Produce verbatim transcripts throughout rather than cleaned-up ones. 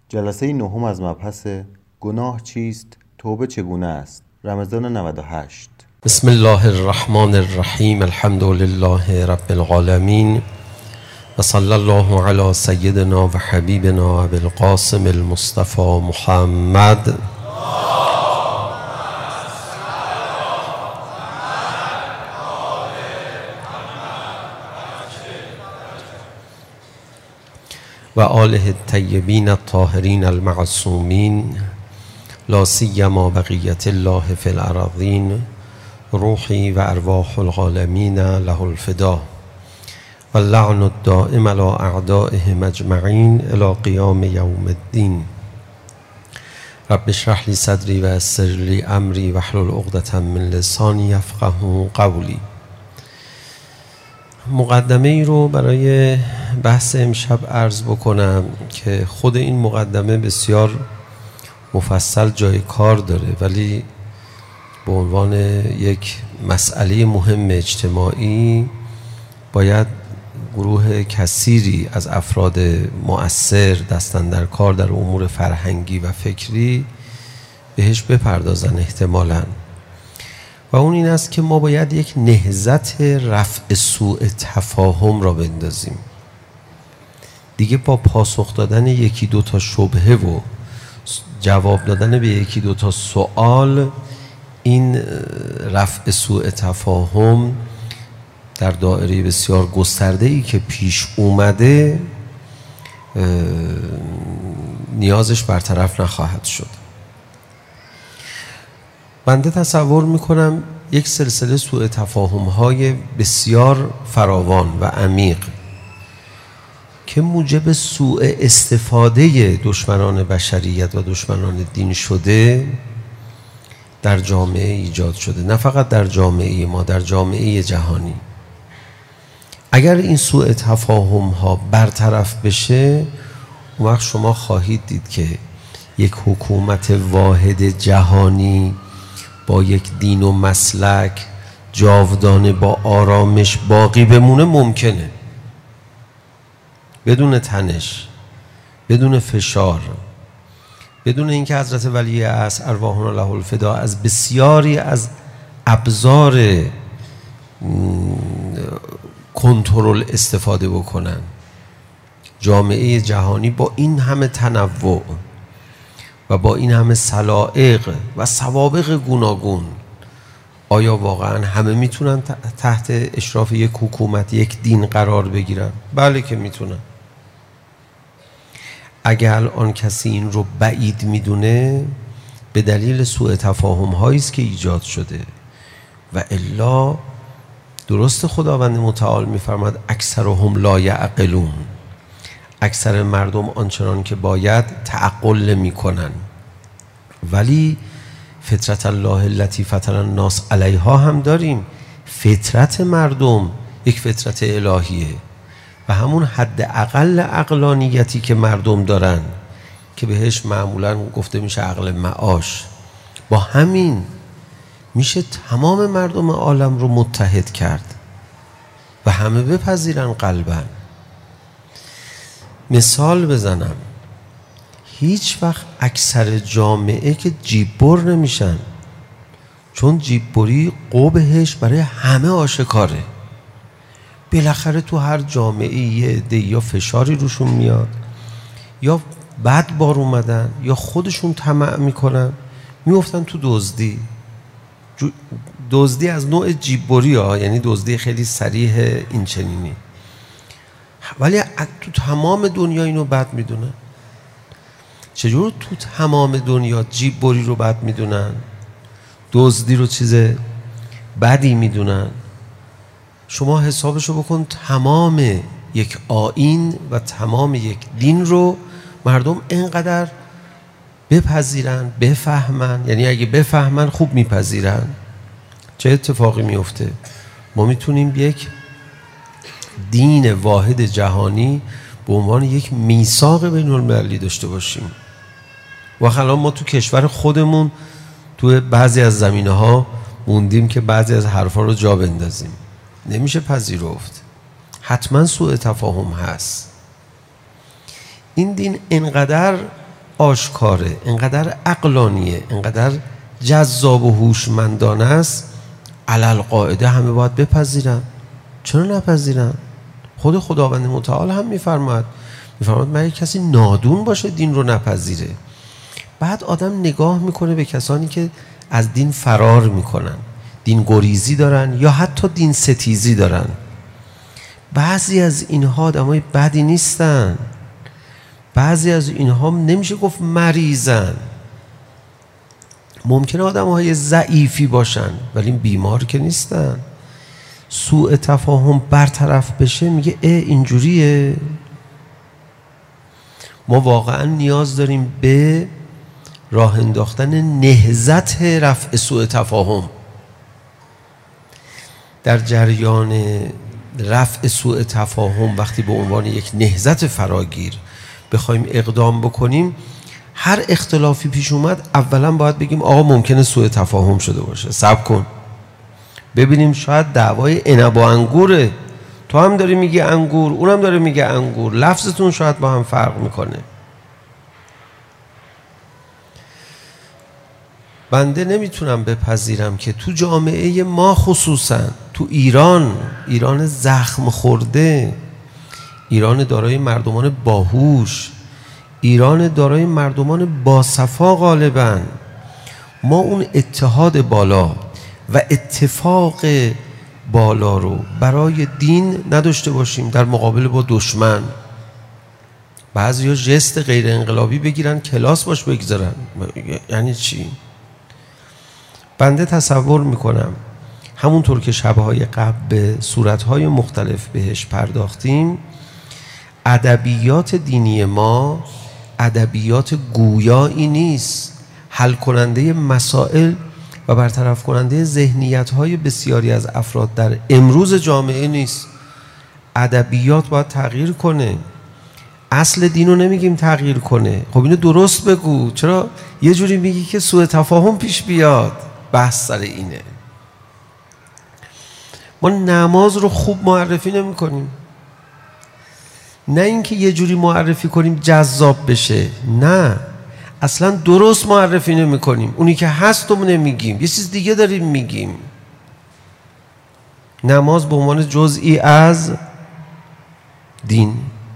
جلسه نهم از مبحث گناه چیست؟ توبه چگونه است؟ رمضان نود و هشت. بسم الله الرحمن الرحیم. الحمد لله رب العالمین و صلی الله علی سیدنا و حبیبنا ابی القاسم المصطفى محمد و آله الطیبین الطاهرین المعصومین لا سیما بقیة الله فی الارضین روحی و ارواح العالمین له الفدا و اللعن الدائم علی اعدائهم اجمعین الی قیام یوم الدین. رب اشرح لی صدری و یسر لی امری واحلل عقدة من لسانی یفقهوا قولی. مقدمه ای رو برای بحث امشب عرض بکنم که خود این مقدمه بسیار مفصل جای کار داره، ولی به عنوان یک مسئله مهم اجتماعی باید گروه کثیری از افراد مؤثر دستن در کار در امور فرهنگی و فکری بهش بپردازن احتمالاً، و اون این است که ما باید یک نهضت رفع سوء تفاهم را بندازیم. دیگه با پاسخ دادن یکی دو تا شبهه و جواب دادن به یکی دو تا سوال این رفع سوء تفاهم در دایره بسیار گسترده‌ای که پیش اومده نیازش برطرف نخواهد شد. بنده تصور میکنم یک سلسله سوء تفاهم‌های بسیار فراوان و عمیق که موجب سوء استفاده دشمنان بشریت و دشمنان دین شده در جامعه ایجاد شده، نه فقط در جامعه ما، در جامعه جهانی. اگر این سوء تفاهم‌ها برطرف بشه، اون وقت شما خواهید دید که یک حکومت واحد جهانی با یک دین و مسلک جاودانه با آرامش باقی بمونه ممکنه، بدون تنش، بدون فشار، بدون اینکه حضرت ولی عصر ارواحنا له الفدا از بسیاری از ابزار کنترل استفاده بکنن. جامعه جهانی با این همه تنوع و با این همه سلائق و سوابق گوناگون، آیا واقعا همه میتونن تحت اشراف یک حکومت، یک دین قرار بگیرن؟ بله که میتونن. اگر الان کسی این رو بعید میدونه به دلیل سوء تفاهم هایی است که ایجاد شده، و الا درست خداوند متعال میفرماد اکثرهم لا یعقلون، اکثر مردم آنچنان که باید تعقل میکنن، ولی فطرت الله التي فطر الناس علیها هم داریم. فطرت مردم یک فطرت الهیه و همون حد اقل عقلانیتی که مردم دارن که بهش معمولا گفته میشه عقل معاش، با همین میشه تمام مردم عالم رو متحد کرد و همه بپذیرن قلباً. مثال بزنم، هیچ وقت اکثر جامعه که جیببر نمیشن، چون جیببری قبحش برای همه آشکاره. بالاخره تو هر جامعه یه عده یا فشاری روشون میاد، یا بد بار اومدن، یا خودشون طمع میکنن، میافتن تو دزدی. دزدی از نوع جیببری ها، یعنی دزدی خیلی صریح این چنینی، ولی تو تمام دنیا اینو بد میدونن. چجور تو تمام دنیا جیببری رو بد میدونن، دزدی رو چیز بدی میدونن؟ شما حسابشو بکن، تمام یک آیین و تمام یک دین رو مردم اینقدر بپذیرن، بفهمن، یعنی اگه بفهمن خوب میپذیرن، چه اتفاقی میفته؟ ما میتونیم یک دین واحد جهانی به عنوان یک میثاق بین المللی داشته باشیم. و الان ما تو کشور خودمون تو بعضی از زمینه ها موندیم که بعضی از حرفا رو جا بندازیم، نمیشه پذیرفت. حتما سوء تفاهم هست. این دین انقدر آشکاره، انقدر عقلانیه، انقدر جذاب و هوشمندانه است، علل قاعده همه باید بپذیرن. چرا نپذیرن؟ خود خداوند متعال هم میفرماید میفرماید مگر کسی نادون باشه دین رو نپذیره. بعد آدم نگاه میکنه به کسانی که از دین فرار میکنن، دین گریزی دارن یا حتی دین ستیزی دارن. بعضی از اینها آدمای بدی نیستن، بعضی از اینها نمیشه گفت مریضن، ممکنه آدم‌های ضعیفی باشن ولی بیمار که نیستن. سوء تفاهم برطرف بشه میگه اه اینجوریه. ما واقعا نیاز داریم به راه انداختن نهضت رفع سوء تفاهم. در جریان رفع سوء تفاهم وقتی به عنوان یک نهضت فراگیر بخوایم اقدام بکنیم، هر اختلافی پیش اومد اولا باید بگیم آقا ممکنه سوء تفاهم شده باشه، صبر کن ببینیم شاید دعوای عنب و انگوره، تو هم داری میگی انگور اونم داره میگه انگور، لفظتون شاید با هم فرق میکنه. بنده نمیتونم بپذیرم که تو جامعه ما خصوصا تو ایران، ایران زخم خورده، ایران دارای مردمان باهوش، ایران دارای مردمان باصفا غالبا، ما اون اتحاد بالا و اتفاق بالا رو برای دین نداشته باشیم در مقابل با دشمن. بعضی ها جست غیر انقلابی بگیرن کلاس باش بگذارن، یعنی چی؟ بنده تصور میکنم همونطور که شبهای قبل به صورتهای مختلف بهش پرداختیم، ادبیات دینی ما ادبیات گویایی نیست، حل کننده مسائل و برطرف کننده ذهنیت‌های بسیاری از افراد در امروز جامعه نیست. ادبیات باید تغییر کنه. اصل دین رو نمیگیم تغییر کنه. خب اینو درست بگو، چرا یه جوری میگی که سوء تفاهم پیش بیاد؟ بحث سر اینه. ما نماز رو خوب معرفی نمی کنیم، نه اینکه یه جوری معرفی کنیم جذاب بشه، نه اصلا درست معرفی نمی کنیم. اونی که هست رو نمیگیم، یه چیز دیگه داریم میگیم. نماز به عنوان جزئی از دین،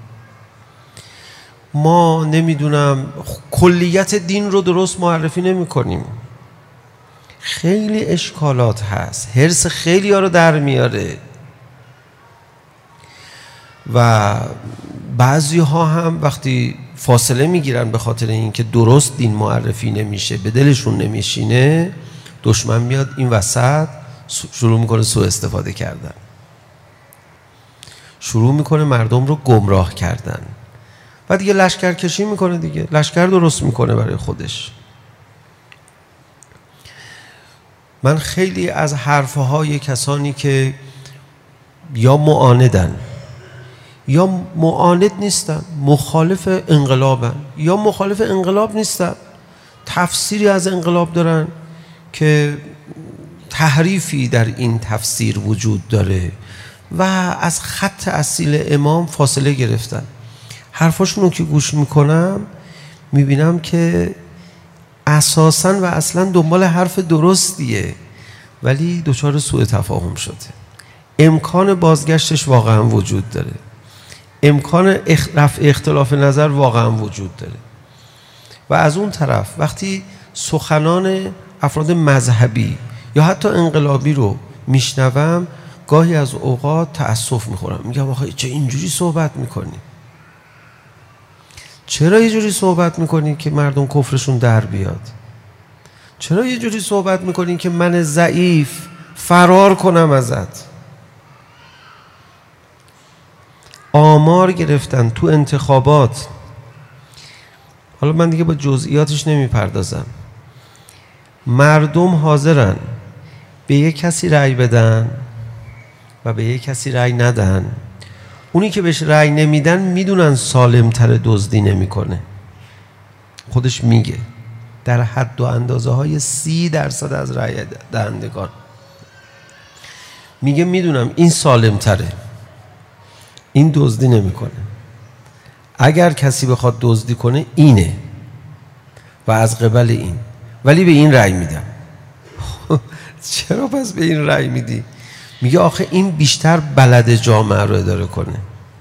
ما نمیدونم کلیت دین رو درست معرفی نمی کنیم. خیلی اشکالات هست، حرص خیلی ها رو در میاره و بعضی ها هم وقتی فاصله میگیرن به خاطر اینکه درست دین معرفی نمیشه، به دلشون نمیشینه، دشمن میاد این وسط شروع میکنه سوء استفاده کردن، شروع میکنه مردم رو گمراه کردن و دیگه لشکر کشی میکنه، دیگه لشکر درست میکنه برای خودش. من خیلی از حرفهای کسانی که یا معاندن یا معاند نیستن، مخالف انقلابن یا مخالف انقلاب نیستن، تفسیری از انقلاب دارن که تحریفی در این تفسیر وجود داره و از خط اصیل امام فاصله گرفتن. حرفاشون رو که گوش میکنم میبینم که اساساً و اصلاً دنبال حرف درستیه ولی دچار سوء تفاهم شده. امکان بازگشتش واقعاً وجود داره، امکان رفع اختلاف نظر واقعاً وجود داره. و از اون طرف وقتی سخنان افراد مذهبی یا حتی انقلابی رو میشنوم، گاهی از اوقات تأسف میخورم، میگم آخه چه اینجوری صحبت میکنی؟ چرا یه جوری صحبت میکنی که مردم کفرشون در بیاد؟ چرا یه جوری صحبت میکنی که من ضعیف فرار کنم ازت؟ آمار گرفتن تو انتخابات، حالا من دیگه با جزئیاتش نمیپردازم، مردم حاضرن به یک کسی رأی بدن و به یک کسی رأی ندن. اونی که بهش رأی نمیدن میدونن سالمتر دزدی نمیکنه، خودش میگه در حد و اندازه های سی درصد از رأی دهندگان میگه میدونم این سالمتره، این دزدی نمیکنه، اگر کسی بخواد دزدی کنه اینه. و از قبل این، ولی به این رأی میدم. چرا پس به این رأی میدی؟ میگه آخه این بیشتر بلد جامعه رو اداره کنه.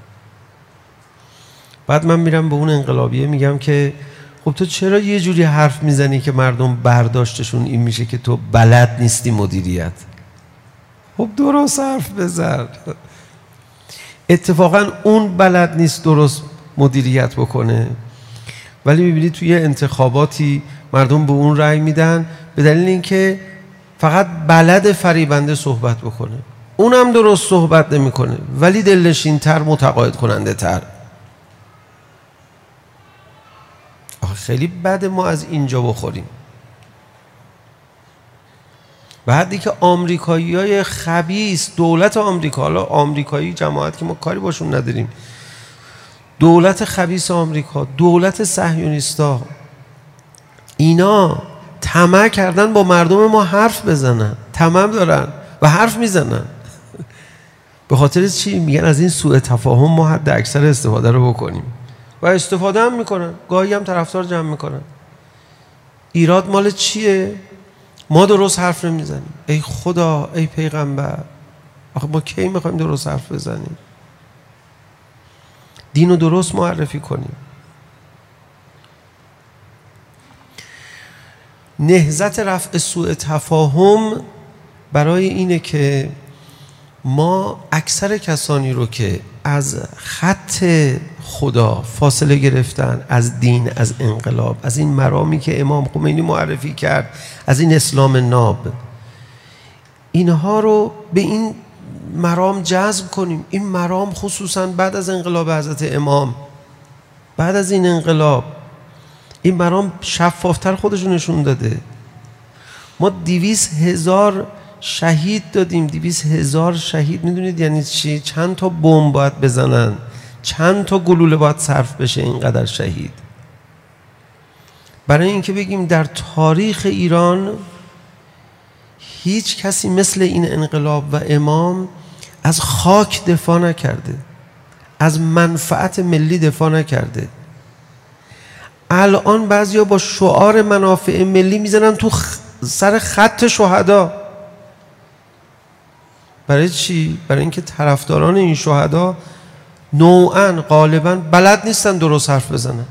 بعد من میرم به اون انقلابیه میگم که خب تو چرا یه جوری حرف میزنی که مردم برداشتشون این میشه که تو بلد نیستی مدیریت؟ خب درست حرف بزن. اتفاقا اون بلد نیست درست مدیریت بکنه، ولی میبینی توی انتخاباتی مردم به اون رأی میدن به دلیل اینکه فقط بلد فریبنده صحبت بکنه. اونم درست صحبت نمیکنه ولی دلنشین‌تر، متقاعد کننده تر. خیلی بده ما از اینجا بخوریم. بعدی که آمریکایی های خبیث، دولت آمریکا، حالا آمریکایی جماعت که ما کاری باشون نداریم، دولت خبیث آمریکا، دولت صهیونیستا، اینا طمع کردن با مردم ما حرف بزنن، طمع دارن و حرف میزنن. به خاطر چی؟ میگن از این سوء تفاهم ما حد اکثر استفاده رو بکنیم و استفاده هم میکنن، گاهی هم طرفدار جمع میکنن. ایراد مال چیه؟ ما درست حرف نمیزنیم. ای خدا، ای پیغمبر، آخه ما کی میخوایم درست حرف بزنیم؟ دین رو درست معرفی کنیم. نهضت رفع سوء تفاهم برای اینه که ما اکثر کسانی رو که از خط خدا فاصله گرفتن، از دین، از انقلاب، از این مرامی که امام خمینی معرفی کرد، از این اسلام ناب، اینها رو به این مرام جذب کنیم. این مرام خصوصا بعد از انقلاب حضرت امام، بعد از این انقلاب، این مرام شفافتر خودشو نشون داده. ما دویست هزار شهید دادیم. دویست هزار شهید میدونید یعنی چی؟ چند تا بمب باید بزنن، چند تا گلوله باید صرف بشه اینقدر شهید، برای اینکه بگیم در تاریخ ایران هیچ کسی مثل این انقلاب و امام از خاک دفاع نکرده، از منفعت ملی دفاع نکرده. الان بعضیا با شعار منافع ملی میزنن تو خ... سر خط شهدا. برای چی؟ برای اینکه طرفداران این شهدا نوعاً غالباً بلد نیستن درست حرف بزنن.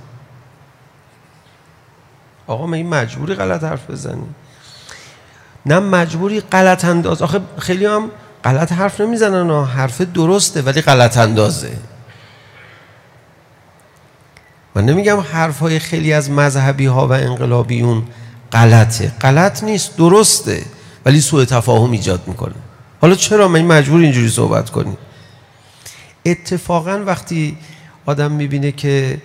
آقا من این مجبوری غلط حرف بزنی؟ نه مجبوری غلط انداز. آخه خیلی هم غلط حرف نمیزنن، حرف درسته ولی غلط اندازه. من نمیگم حرفهای خیلی از مذهبی ها و انقلابیون غلطه، غلط نیست، درسته، ولی سوء تفاهم ایجاد میکنه. حالا چرا من مجبور اینجوری صحبت کنی؟ اتفاقا وقتی آدم میبینه که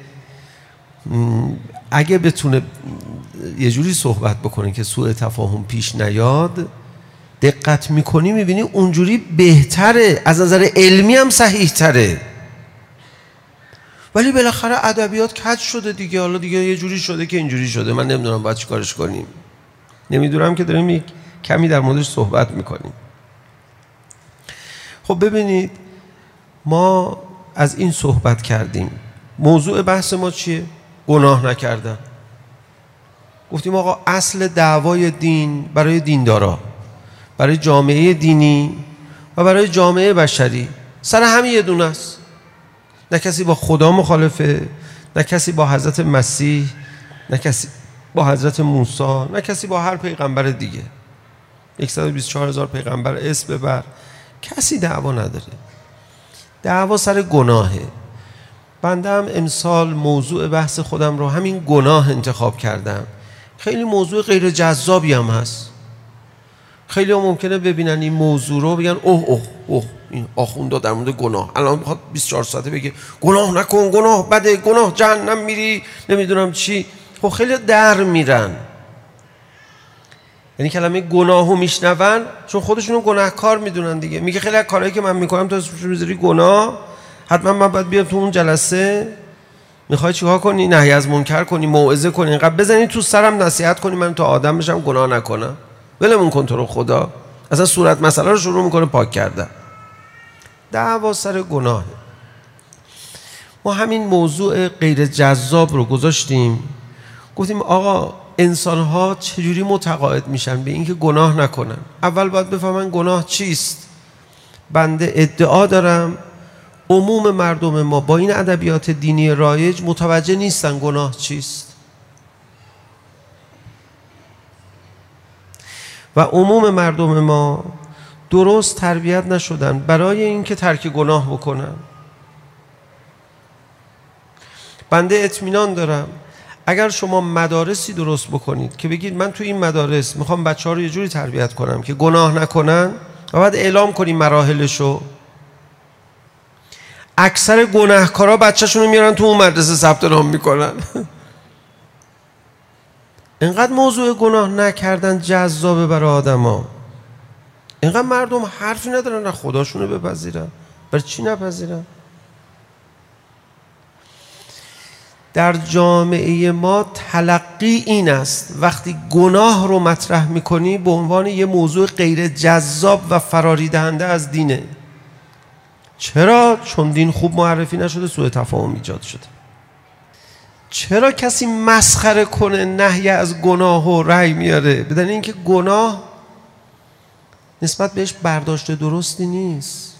اگه بتونه یه جوری صحبت بکنه که سوء تفاهم پیش نیاد، دقت میکنی میبینی اونجوری بهتره، از نظر علمی هم صحیح تره. ولی بالاخره ادبیات کج شده دیگه، حالا دیگه یه جوری شده که اینجوری شده، من نمیدونم باید چی کارش کنیم. نمیدونم که داریم یک کمی در موردش صحبت میکنیم. خب ببینید، ما از این صحبت کردیم. موضوع بحث ما چیه؟ گناه نکردن. گفتیم آقا اصل دعوای دین برای دیندارا، برای جامعه دینی و برای جامعه بشری سر همین یه دونه است. نه کسی با خدا مخالفه، نه کسی با حضرت مسیح، نه کسی با حضرت موسی، نه کسی با هر پیغمبر دیگه. صد و بیست و چهار هزار پیغمبر اسم ببر، کسی دعوا نداره. دعوا سر گناهه. بنده هم امسال موضوع بحث خودم رو همین گناه انتخاب کردم. خیلی موضوع غیر جذابی هم هست. خیلی هم ممکنه ببینن این موضوع رو بگن اوه اوه اوه این آخوندا در مورد گناه الان میخواد بیست و چهار ساعته بگه گناه نکن، گناه بده، گناه جهنم میری، نمیدونم چی. خب خیلی در میرن، یعنی کلمه گناهو میشنون چون خودشونو گناهکار میدونن دیگه. میگه خیلی از کارهایی که من میکنم تو اسمش میذاری گناه، حتما من باید بیام تو اون جلسه. میخوای چیکار کنی؟ نهی از منکر کنی، موعظه کنی، اینقدر بزنی تو سرم نصیحت کنی من تو آدم بشم گناه نکنم. ولمون کن تو رو خدا. اصلا صورت مسئله رو شروع میکنه پاک کردن. دعوا سر گناه. ما همین موضوع غیر جذاب رو گذاشتیم. گفتیم آقا انسان‌ها چجوری متقاعد میشن به اینکه گناه نکنن؟ اول باید بفهمن گناه چیست. بنده ادعا دارم عموم مردم ما با این ادبیات دینی رایج متوجه نیستن گناه چیست و عموم مردم ما درست تربیت نشدن برای اینکه ترک گناه بکنن. بنده اطمینان دارم اگر شما مدارسی درست بکنید که بگید من تو این مدارس میخوام بچه ها رو یه جوری تربیت کنم که گناه نکنن و بعد اعلام کنیم مراحلشو، اکثر گناهکارا بچه‌شون رو میارن تو اون مدرسه ثبت نام میکنن. اینقدر موضوع گناه نکردن جذابه برای آدما، اینقدر مردم حرفی ندارن نه خداشونو بپذیرن. برای چی نپذیرن؟ در جامعه ما تلقی این است وقتی گناه رو مطرح میکنی به عنوان یه موضوع غیر جذاب و فراری دهنده از دینه. چرا؟ چون دین خوب معرفی نشده، سوء تفاهم ایجاد شده. چرا کسی مسخره کنه نهی از گناه و رأی میاره؟ بدن اینکه گناه نسبت بهش برداشت درستی نیست.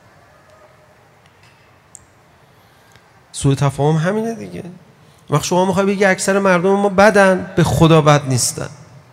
سوء تفاهم همینه دیگه. وقت شما میخوای بگی اکثر مردم ما بدن، به خدا بد نیستن،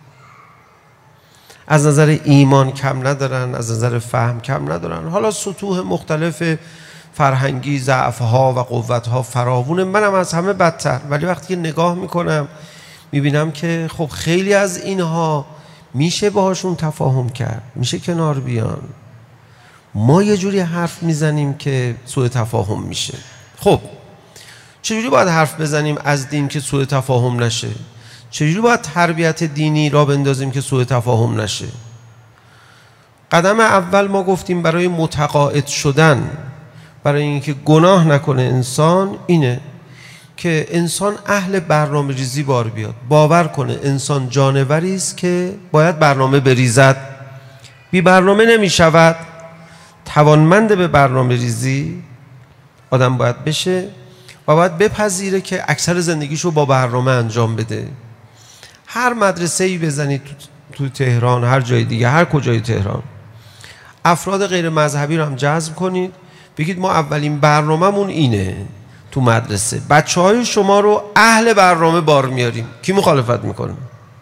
از نظر ایمان کم ندارن، از نظر فهم کم ندارن. حالا سطوح مختلف فرهنگی ضعف‌ها و قوت‌ها فراوونه، منم از همه بدتر، ولی وقتی که نگاه میکنم میبینم که خب خیلی از اینها میشه باهاشون تفاهم کرد، میشه کنار بیان. ما یه جوری حرف میزنیم که سوء تفاهم میشه. خب چجوری باید حرف بزنیم از دین که سوء تفاهم نشه؟ چجوری باید تربیت دینی را بندازیم که سوء تفاهم نشه؟ قدم اول ما گفتیم برای متقاعد شدن، برای اینکه گناه نکنه انسان، اینه که انسان اهل برنامه ریزی بار بیاد، باور کنه انسان جانوری است که باید برنامه بریزد، بی برنامه نمی شود. توانمند به برنامه ریزی آدم باید بشه و باید بپذیره که اکثر زندگیشو با برنامه انجام بده. هر مدرسه‌ای بزنید تو, تو تهران، هر جای دیگه، هر کجای تهران، افراد غیر مذهبی رو هم جذب کنید، بگید ما اولین برنامه‌مون اینه تو مدرسه، بچه‌های شما رو اهل برنامه بار میاریم. کی مخالفت میکنه؟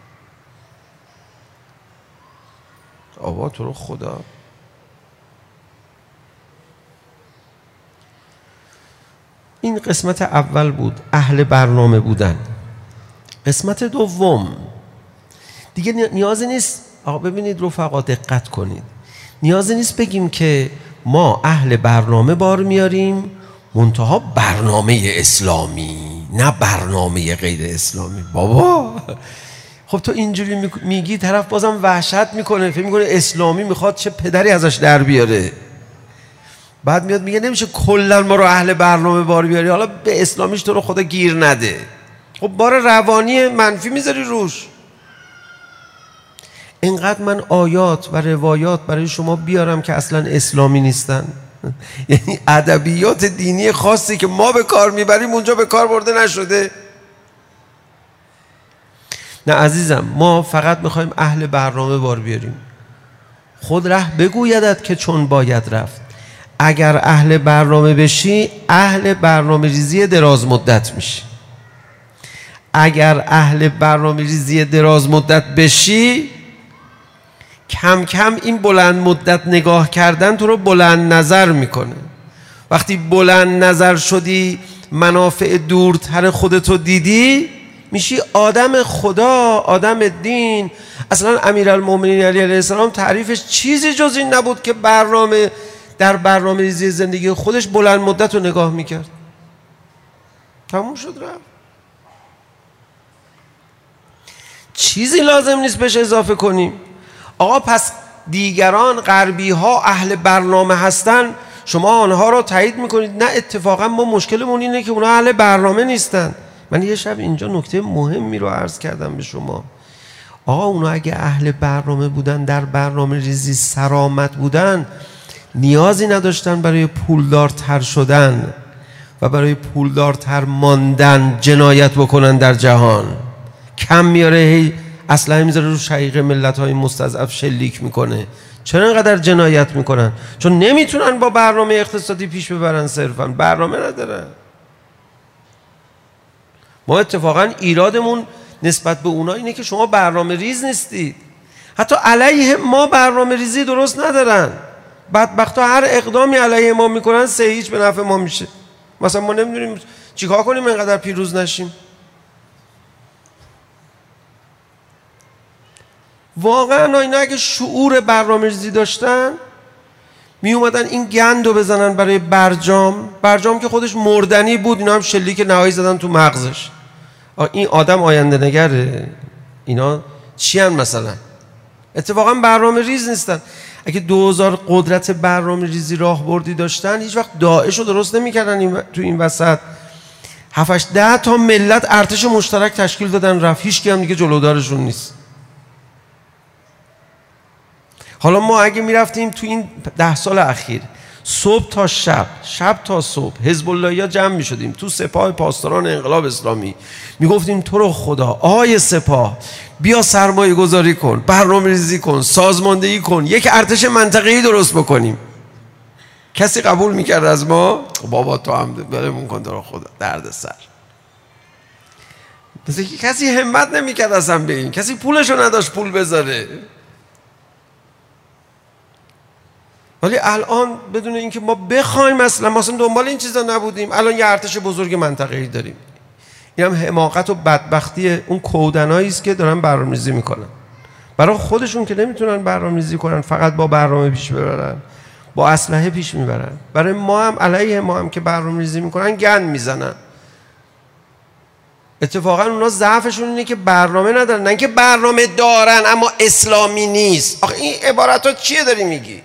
آبا تو رو خدا. این قسمت اول بود، اهل برنامه بودن. قسمت دوم دیگه نیازی نیست، آقا ببینید رفقا دقت کنید، نیازی نیست بگیم که ما اهل برنامه بار میاریم منتها برنامه اسلامی، نه برنامه غیر اسلامی. بابا خب تو اینجوری میگی طرف بازم وحشت میکنه، فکر میکنه اسلامی میخواد چه پدری ازش در بیاره. بعد میاد میگه نمیشه کلا ما رو اهل برنامه بار بیاری، حالا به اسلامیش تو رو خدا گیر نده. خب بار روانی منفی میذاری روش. اینقدر من آیات و روایات برای شما بیارم که اصلا اسلامی نیستن، یعنی ادبیات دینی خاصی که ما به کار میبریم اونجا به کار برده نشده. نه عزیزم، ما فقط میخوایم اهل برنامه بار بیاریم. خود ره بگویدت که چون باید رفت. اگر اهل برنامه بشی اهل برنامه ریزی دراز مدت میشی. اگر اهل برنامه ریزی دراز مدت بشی کم کم این بلند مدت نگاه کردن تو رو بلند نظر میکنه. وقتی بلند نظر شدی، منافع دورتر خودتو دیدی، میشی آدم خدا، آدم دین. اصلا امیرالمومنین علی علیه السلام تعریفش چیزی جز این نبود که برنامه در برنامه ریزی زندگی خودش بلند مدت رو نگاه میکرد. تموم شد رفت. چیزی لازم نیست بهش اضافه کنیم. آقا پس دیگران غربی ها اهل برنامه هستن، شما آنها رو تایید میکنید؟ نه، اتفاقا ما مشکلمون اینه که اونا اهل برنامه نیستن. من یه شب اینجا نکته مهمی رو عرض کردم به شما. آقا اونا اگه اهل برنامه بودن، در برنامه ریزی سرآمد بودن، نیازی نداشتن برای پولدارتر شدن و برای پولدارتر ماندن جنایت بکنن در جهان. کم میاره هی اسلحه میذاره رو شقیق ملت‌های مستضعف شلیک میکنه. چرا اینقدر جنایت میکنن؟ چون نمیتونن با برنامه اقتصادی پیش ببرن، صرفا برنامه ندارن. ما اتفاقا ایرادمون نسبت به اونا اینه که شما برنامه ریز نیستید. حتی علیه ما برنامه ریزی درست ندارن. بدبختا هر اقدامی علیه ما میکنن سه هیچ به نفع ما میشه. مثلا ما نمیدونیم چیکار کنیم اینقدر پیروز نشیم. واقعا اینا اگه شعور برنامه ریزی داشتن می اومدن این گندو بزنن برای برجام. برجام که خودش مردنی بود، اینا هم شلیک نهایی زدن تو مغزش. این آدم آینده نگره؟ اینا چی هن مثلا؟ اتفاقا برنامه ریز نیستن. اگه دوزار قدرت برنامه ریزی راهبردی داشتن هیچ وقت داعش رو درست نمی‌کردن. این تو این وسط هفت ده تا ملت ارتش مشترک تشکیل دادن، رفت، هیچ کی هم دیگه جلودارشون نیست. حالا ما اگه میرفتیم تو این ده سال اخیر صبح تا شب، شب تا صبح، حزب اللهیا جمع میشدیم تو سپاه پاسداران انقلاب اسلامی، میگفتیم تو رو خدا آی سپاه بیا سرمایه گذاری کن، برنامه ریزی کن، سازماندهی کن، یک ارتش منطقه‌ای درست بکنیم. کسی قبول میکرد از ما؟ بابا تو هم برمون کن تو رو خدا، درد سر. مثل که کسی همت نمیکرد اصلا به این، کسی پولشو نداشت پول بذاره. ولی الان بدون اینکه ما بخوایم، مثلا ما اصلا دنبال این چیزا نبودیم، الان یه ارتش بزرگ منطقه‌ای داریم. این هم حماقت و بدبختی اون کودنایی است که دارن برنامه‌ریزی میکنن. برای خودشون که نمیتونن برنامه‌ریزی کنن، فقط با برنامه پیش ببرن، با اسلحه پیش میبرن. برای ما هم، علیه ما هم که برنامه‌ریزی میکنن گند میزنن. اتفاقا اونا ضعفشون اینه که برنامه ندارن، نه اینکه برنامه دارن اما اسلامی نیست. آخه این عبارتات چیه داری میگی؟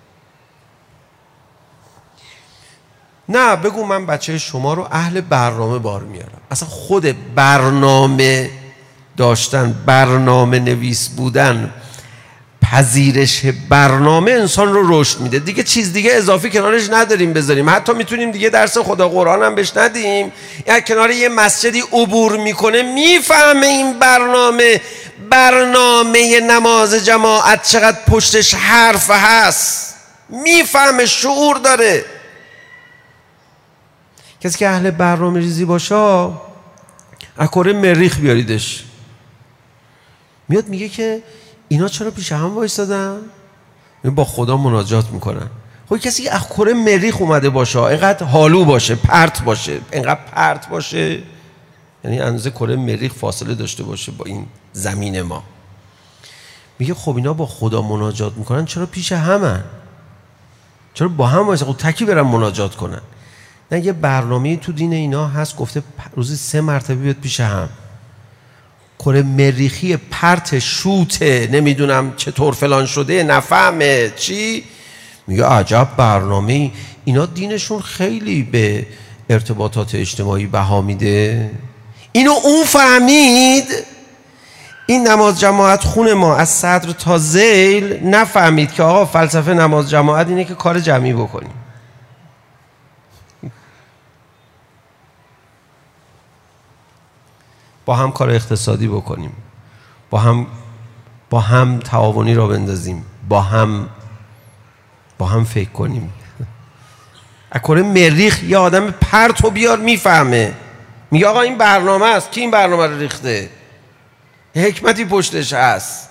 نه بگو من بچه شما رو اهل برنامه بار میارم. اصلا خود برنامه داشتن، برنامه نویس بودن، پذیرش برنامه انسان رو رشد میده. دیگه چیز دیگه اضافی کنارش نداریم بذاریم. حتی میتونیم دیگه درس خدا قرآن هم بهش ندیم. یا کنار یه مسجدی عبور میکنه میفهمه این برنامه برنامه نماز جماعت چقدر پشتش حرف هست، میفهمه، شعور داره. کسی که اهل برنامه ریزی باشه از کره مریخ بیاریدش، میاد میگه که اینا چرا پیش هم وایسادن؟ با خدا مناجات میکنن. خب کسی که از کره مریخ اومده باشه، اینقدر حالو باشه، پرت باشه، اینقدر پرت باشه، یعنی اندازه کره مریخ فاصله داشته باشه با این زمین ما، میگه خب اینا با خدا مناجات میکنن، چرا پیش همن؟ چرا با هم وایسادن؟ خب تکی برن مناجات کنن. نه یه برنامه‌ای تو دین اینا هست گفته روزی سه مرتبه بیاد پیش هم. کره مریخی پرت شوته، نمیدونم چطور فلان شده، نفهمه چی، میگه عجب برنامه‌ای. اینا دینشون خیلی به ارتباطات اجتماعی بها میده. اینو اون فهمید، این نماز جماعت خون ما از صدر تا ذیل نفهمید که آقا فلسفه نماز جماعت اینه که کار جمعی بکنیم. با هم کار اقتصادی بکنیم، با هم با هم تعاونی را بندازیم، با هم با هم فکر کنیم. از کره مریخ یه آدم پرت و بیار میفهمه، میگه آقا این برنامه است. کی این برنامه رو ریخته؟ حکمتی پشتش هست.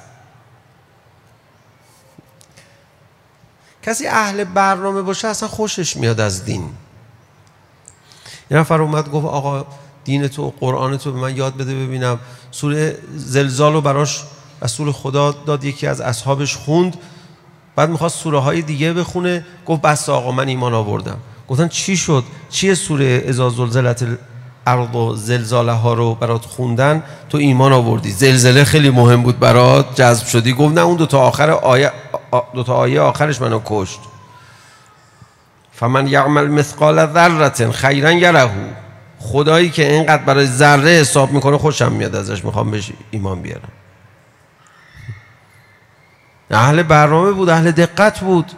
کسی اهل برنامه باشه اصلا خوشش میاد از دین. یه نفر اومد گفت آقا دین تو، قرآن تو به من یاد بده ببینم. سوره زلزال رو براش رسول خدا داد، یکی از اصحابش خوند، بعد میخواست سوره های دیگه بخونه، گفت بس آقا من ایمان آوردم. گفتن چی شد؟ چیه سوره اذا زلزلت الارض و زلزالها رو برات خوندن تو ایمان آوردی؟ زلزله خیلی مهم بود برات جذب شدی؟ گفت نه اون دو تا آخر آیه، دو تا آیه آخرش منو کشت. فمن یعمل مثقال ذره خیرا یره. خدایی که اینقدر برای ذره حساب میکنه خوشم میاد ازش، میخوام بهش ایمان بیارم. اهل برنامه بود، اهل دقت بود.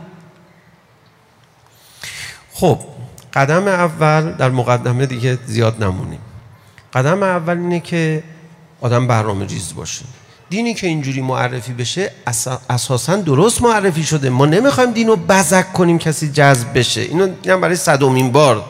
خب قدم اول در مقدمه دیگه زیاد نمونیم. قدم اول اینه که آدم برنامه ریز باشه. دینی که اینجوری معرفی بشه اساساً درست معرفی شده. ما نمیخوایم دینو بزک کنیم کسی جذب بشه. اینو اینم برای صدومین بار.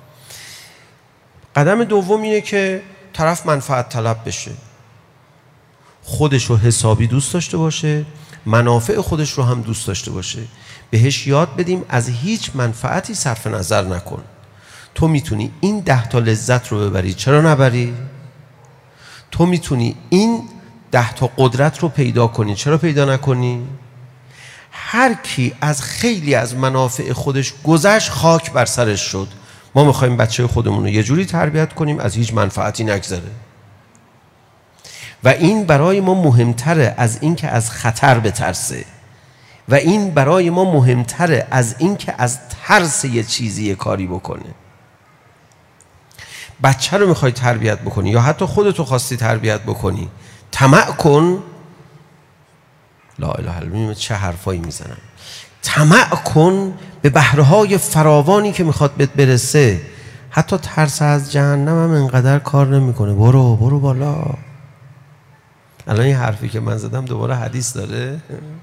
قدم دوم اینه که طرف منفعت طلب بشه، خودش رو حسابی دوست داشته باشه، منافع خودش رو هم دوست داشته باشه. بهش یاد بدیم از هیچ منفعتی صرف نظر نکن. تو میتونی این ده تا لذت رو ببری، چرا نبری؟ تو میتونی این ده تا قدرت رو پیدا کنی، چرا پیدا نکنی؟ هر کی از خیلی از منافع خودش گذشت خاک بر سرش شد. ما میخوایم بچه خودمون رو یه جوری تربیت کنیم از هیچ منفعتی نگذره و این برای ما مهمتره از این که از خطر بترسه و این برای ما مهمتره از این که از ترس یه چیزی یه کاری بکنه. بچه رو میخوای تربیت بکنی یا حتی خودتو خواستی تربیت بکنی، طمع کن. لا اله الا الله، چه حرفایی میزنم. طمع کن به بهره‌های فراوانی که میخواد بهت برسه. حتی ترس از جهنم هم انقدر کار نمیکنه. برو برو بالا. الان این حرفی که من زدم دوباره حدیث داره.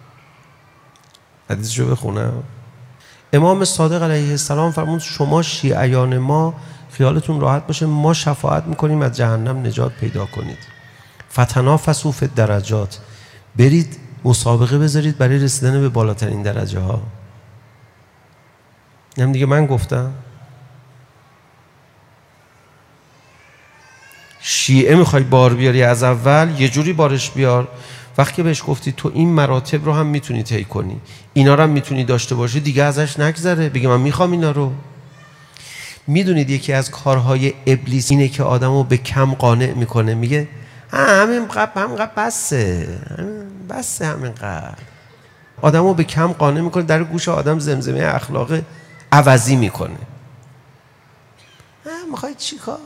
حدیثشو بخونم. امام صادق علیه السلام فرمود شما شیعیان ما خیالتون راحت باشه، ما شفاعت میکنیم از جهنم نجات پیدا کنید. فتنافسوا فی الدرجات، برید مسابقه بذارید برای رسیدن به بالاترین درجه ها. اینم دیگه من گفتم. شیعه میخوای بار بیاری از اول، یه جوری بارش بیار. وقتی بهش گفتی تو این مراتب رو هم میتونی طی کنی، اینا رو هم میتونی داشته باشی، دیگه ازش نگذره، بگه من میخوام اینا رو. میدونید یکی از کارهای ابلیس اینه که آدمو به کم قانع میکنه. میگه همین قبل همین قبل بسه بسه همین قبل. آدمو به کم قانع میکنه، در گوش آدم زمزمه اخلاق عوضی میکنه. میخوای چی کار؟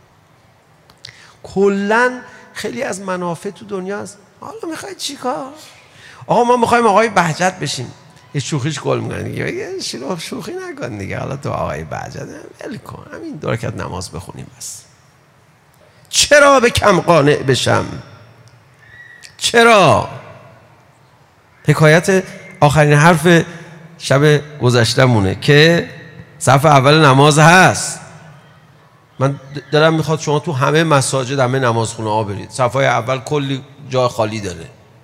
کلن خیلی از منافع تو دنیا هست. حالا میخوای چی کار؟ آقا ما میخوایم آقای بهجت بشیم. یه شوخیش گل میکنه دیگه، شروع شوخی نکن دیگه. حالا تو آقای بهجت ول کن، همین دو رکعت نماز بخونیم بس. چرا به کم قانع بشم؟ چرا؟ حکایت آخرین حرف شب گذشتمونه که صف اول نماز هست. من دلم میخواد شما تو همه مساجد، همه نمازخونه ها برید، صفای اول کلی جای خالی داره.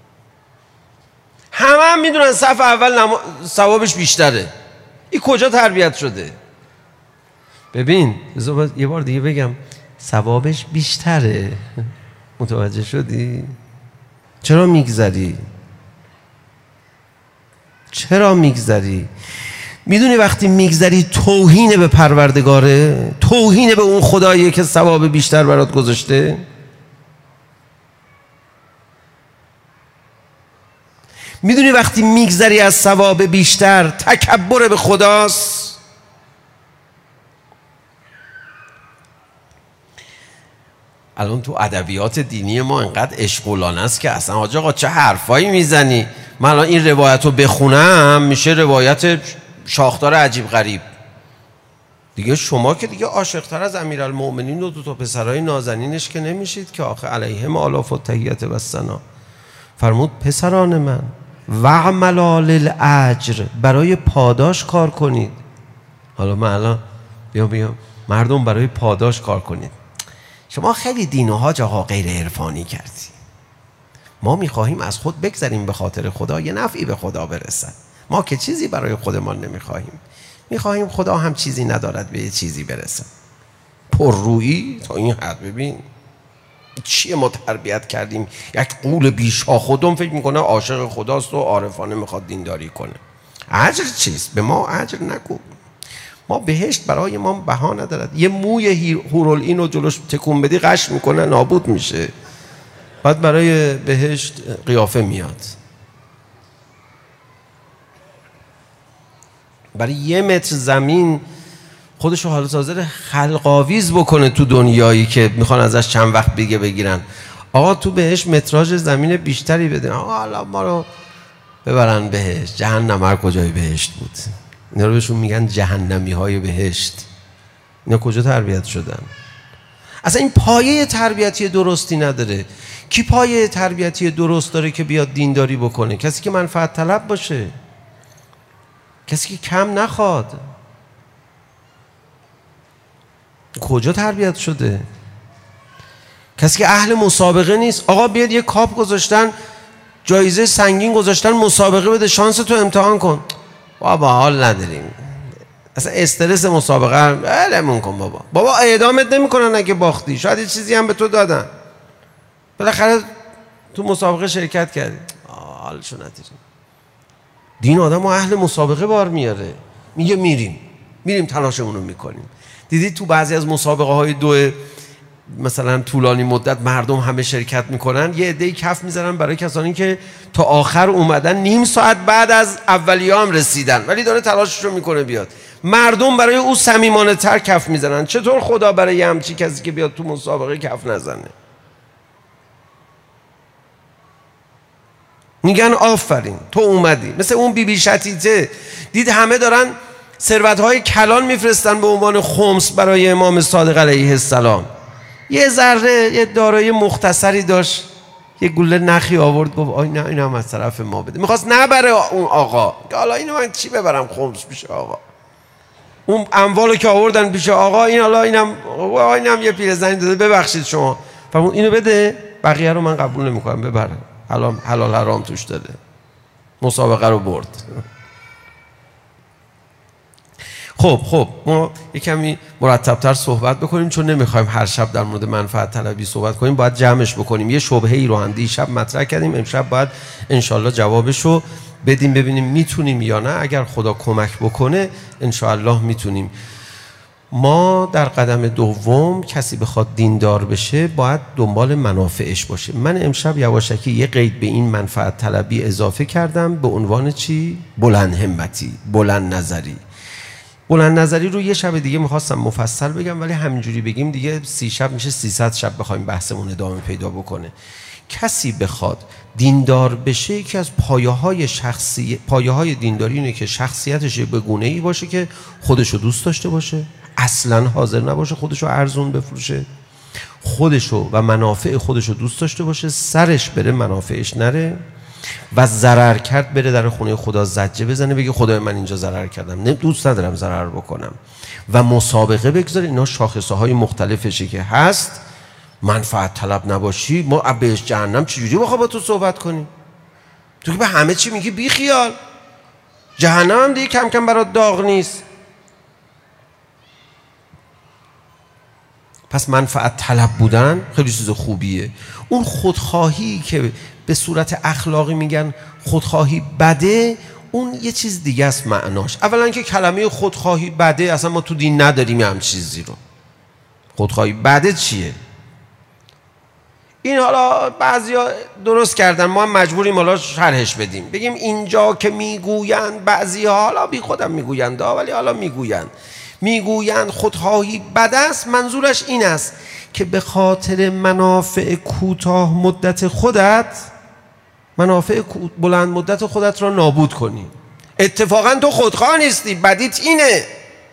همه هم میدونن صف اول نما... ثوابش بیشتره. این کجا تربیت شده؟ ببین یه بار دیگه بگم، ثوابش بیشتره. متوجه شدی؟ چرا میگذری؟ چرا میگذری؟ میدونی وقتی میگذری توهین به پروردگاره، توهین به اون خداییه که ثواب بیشتر برات گذاشته. میدونی وقتی میگذری از ثواب بیشتر تکبر به خداست. الان تو ادبیات دینی ما انقدر اشغولانه است که اصلا حاج آقا چه حرفایی میزنی. من الان این روایت رو بخونم میشه روایت شاخدار عجیب غریب دیگه. شما که دیگه عاشق‌تر از امیرالمؤمنین و دو تا پسرای نازنینش که نمیشید که آخه علیهم آلاف التحیات و الثنا. فرمود پسران من وعملا للاجر، برای پاداش کار کنید. حالا من الان بیام بیام مردم برای پاداش کار کنید. شما خیلی دین و حاج آقا غیر عرفانی کردی. ما میخواهیم از خود بگذریم به خاطر خدا، یه نفعی به خدا برسد. ما که چیزی برای خودمان نمیخواهیم، میخواهیم خدا هم چیزی ندارد به یه چیزی برسد. پررویی تا این حد. ببین چیه ما تربیت کردیم؟ یک قول بیشا خودم فکر میکنه عاشق خداست و عارفانه میخواد دینداری کنه. اجر چیست؟ به ما اجر نگو. ما بهشت برای ما بها ندارد. یه موی هورالعین رو جلوش تکون بدی قش میکنه، نابود میشه. بعد برای بهشت قیافه میاد. برای یه متر زمین خودشو حالت حاضر خلقاویز بکنه تو دنیایی که میخوان ازش چند وقت دیگه بگیرن. آقا تو بهش متراژ زمین بیشتری بدن. آقا حالا ما رو ببرن بهشت. جهنم هر کجای بهشت بود. اینا رو بهشون میگن جهنمی های بهشت. اینا کجا تربیت شدن؟ اصلا این پایه تربیتی درستی نداره. کی پایه تربیتی درست داره که بیاد دینداری بکنه؟ کسی که منفعت طلب باشه، کسی که کم نخواد. کجا تربیت شده؟ کسی که اهل مسابقه نیست. آقا بیاد یه کاپ گذاشتن، جایزه سنگین گذاشتن، مسابقه بده، شانس تو امتحان کن. بابا حال نداریم، اصلا استرس مسابقه علمون کن بابا. بابا اعدامت نمیکنن اگه باختی، شاید یه چیزی هم به تو دادن، بالاخره تو مسابقه شرکت کردی، حالشو نداریم. دین آدم و اهل مسابقه بار میاره، میگه میریم میریم تلاشمون رو میکنیم. دیدید تو بعضی از مسابقه های دو مثلا طولانی مدت مردم همه شرکت میکنن، یه عده‌ای کف میزنن برای کسانی که تا آخر اومدن، نیم ساعت بعد از اولیه هم رسیدن ولی داره تلاشش رو میکنه بیاد. مردم برای او صمیمانه تر کف میزنن. چطور خدا برای همچی کسی که بیاد تو مسابقه کف نزنه؟ میگن آفرین تو اومدی. مثل اون بی بی شتیته، دید همه دارن ثروت‌های کلان میفرستن به عنوان خمس برای امام صادق علیه السلام، یه ذره یه دارایی مختصری داشت، یه گوله نخی آورد، گفت آی نه اینم از طرف ما بده. میخواست نبره اون آقا، که حالا اینو من چی ببرم خمس پیش آقا. اون اموالو که آوردن پیش آقا، این حالا اینم آقا اینم یه پیرزنی داده، ببخشید شما فرمود اینو بده، بقیه رو من قبول نمیکنم، ببره، حلال حلال حرام توش داده. مسابقه رو برد. خب خب ما یک کمی مرتب‌تر صحبت بکنیم، چون نمیخوایم هر شب در مورد منفعت طلبی صحبت کنیم، باید جمعش بکنیم. یه شبهه‌ای رو هم دیشب مطرح کردیم، امشب باید انشالله جوابشو بدیم، ببینیم میتونیم یا نه. اگر خدا کمک بکنه انشالله میتونیم. ما در قدم دوم کسی بخواد دیندار بشه باید دنبال منافعش باشه. من امشب یواشکی یه قید به این منفعت طلبی اضافه کردم به عنوان چی؟ بلند همتی، بلند نظری. بلند نظری رو یه شب دیگه میخواستم مفصل بگم، ولی همینجوری بگیم دیگه سی شب میشه، سیصد شب بخوایم بحثمون ادامه پیدا بکنه. کسی بخواد دیندار بشه، یکی از پایه های شخصی پایه های دینداری اینه که شخصیتش به گونه ای باشه که خودشو دوست داشته باشه، اصلا حاضر نباشه خودشو ارزون بفروشه، خودشو و منافع خودشو دوست داشته باشه، سرش بره منافعش نره، و ضرر کرد بره در خونه خدا زجه بزنه بگه خدای من اینجا ضرر کردم، نه دوست ندارم ضرر بکنم، و مسابقه بگذاره. اینا شاخصه های مختلفشه که هست. منفعت طلب نباشی، ما بهش جهنم چجوری بخواه با تو صحبت کنیم؟ تو که به همه چی میگی بی خیال، جهنم هم دیگه کم کم برات داغ نیست. پس منفعت طلب بودن خیلی چیز خوبیه. اون خودخواهی که به صورت اخلاقی میگن خودخواهی بده، اون یه چیز دیگه است معناش. اولا که کلمه خودخواهی بده اصلا ما تو دین نداریم هم چیزی رو. خودخواهی بده چیه؟ این حالا بعضیا درست کردن، ما هم مجبوریم حالا شرحش بدیم، بگیم اینجا که میگویند بعضیا، حالا بی خودم میگویند ولی حالا میگویند میگویند خودخواهی بد است، منظورش این است که به خاطر منافع کوتاه مدت خودت منافع بلند مدت خودت را نابود کنی. اتفاقا تو خودخواه نیستی، بدیت اینه.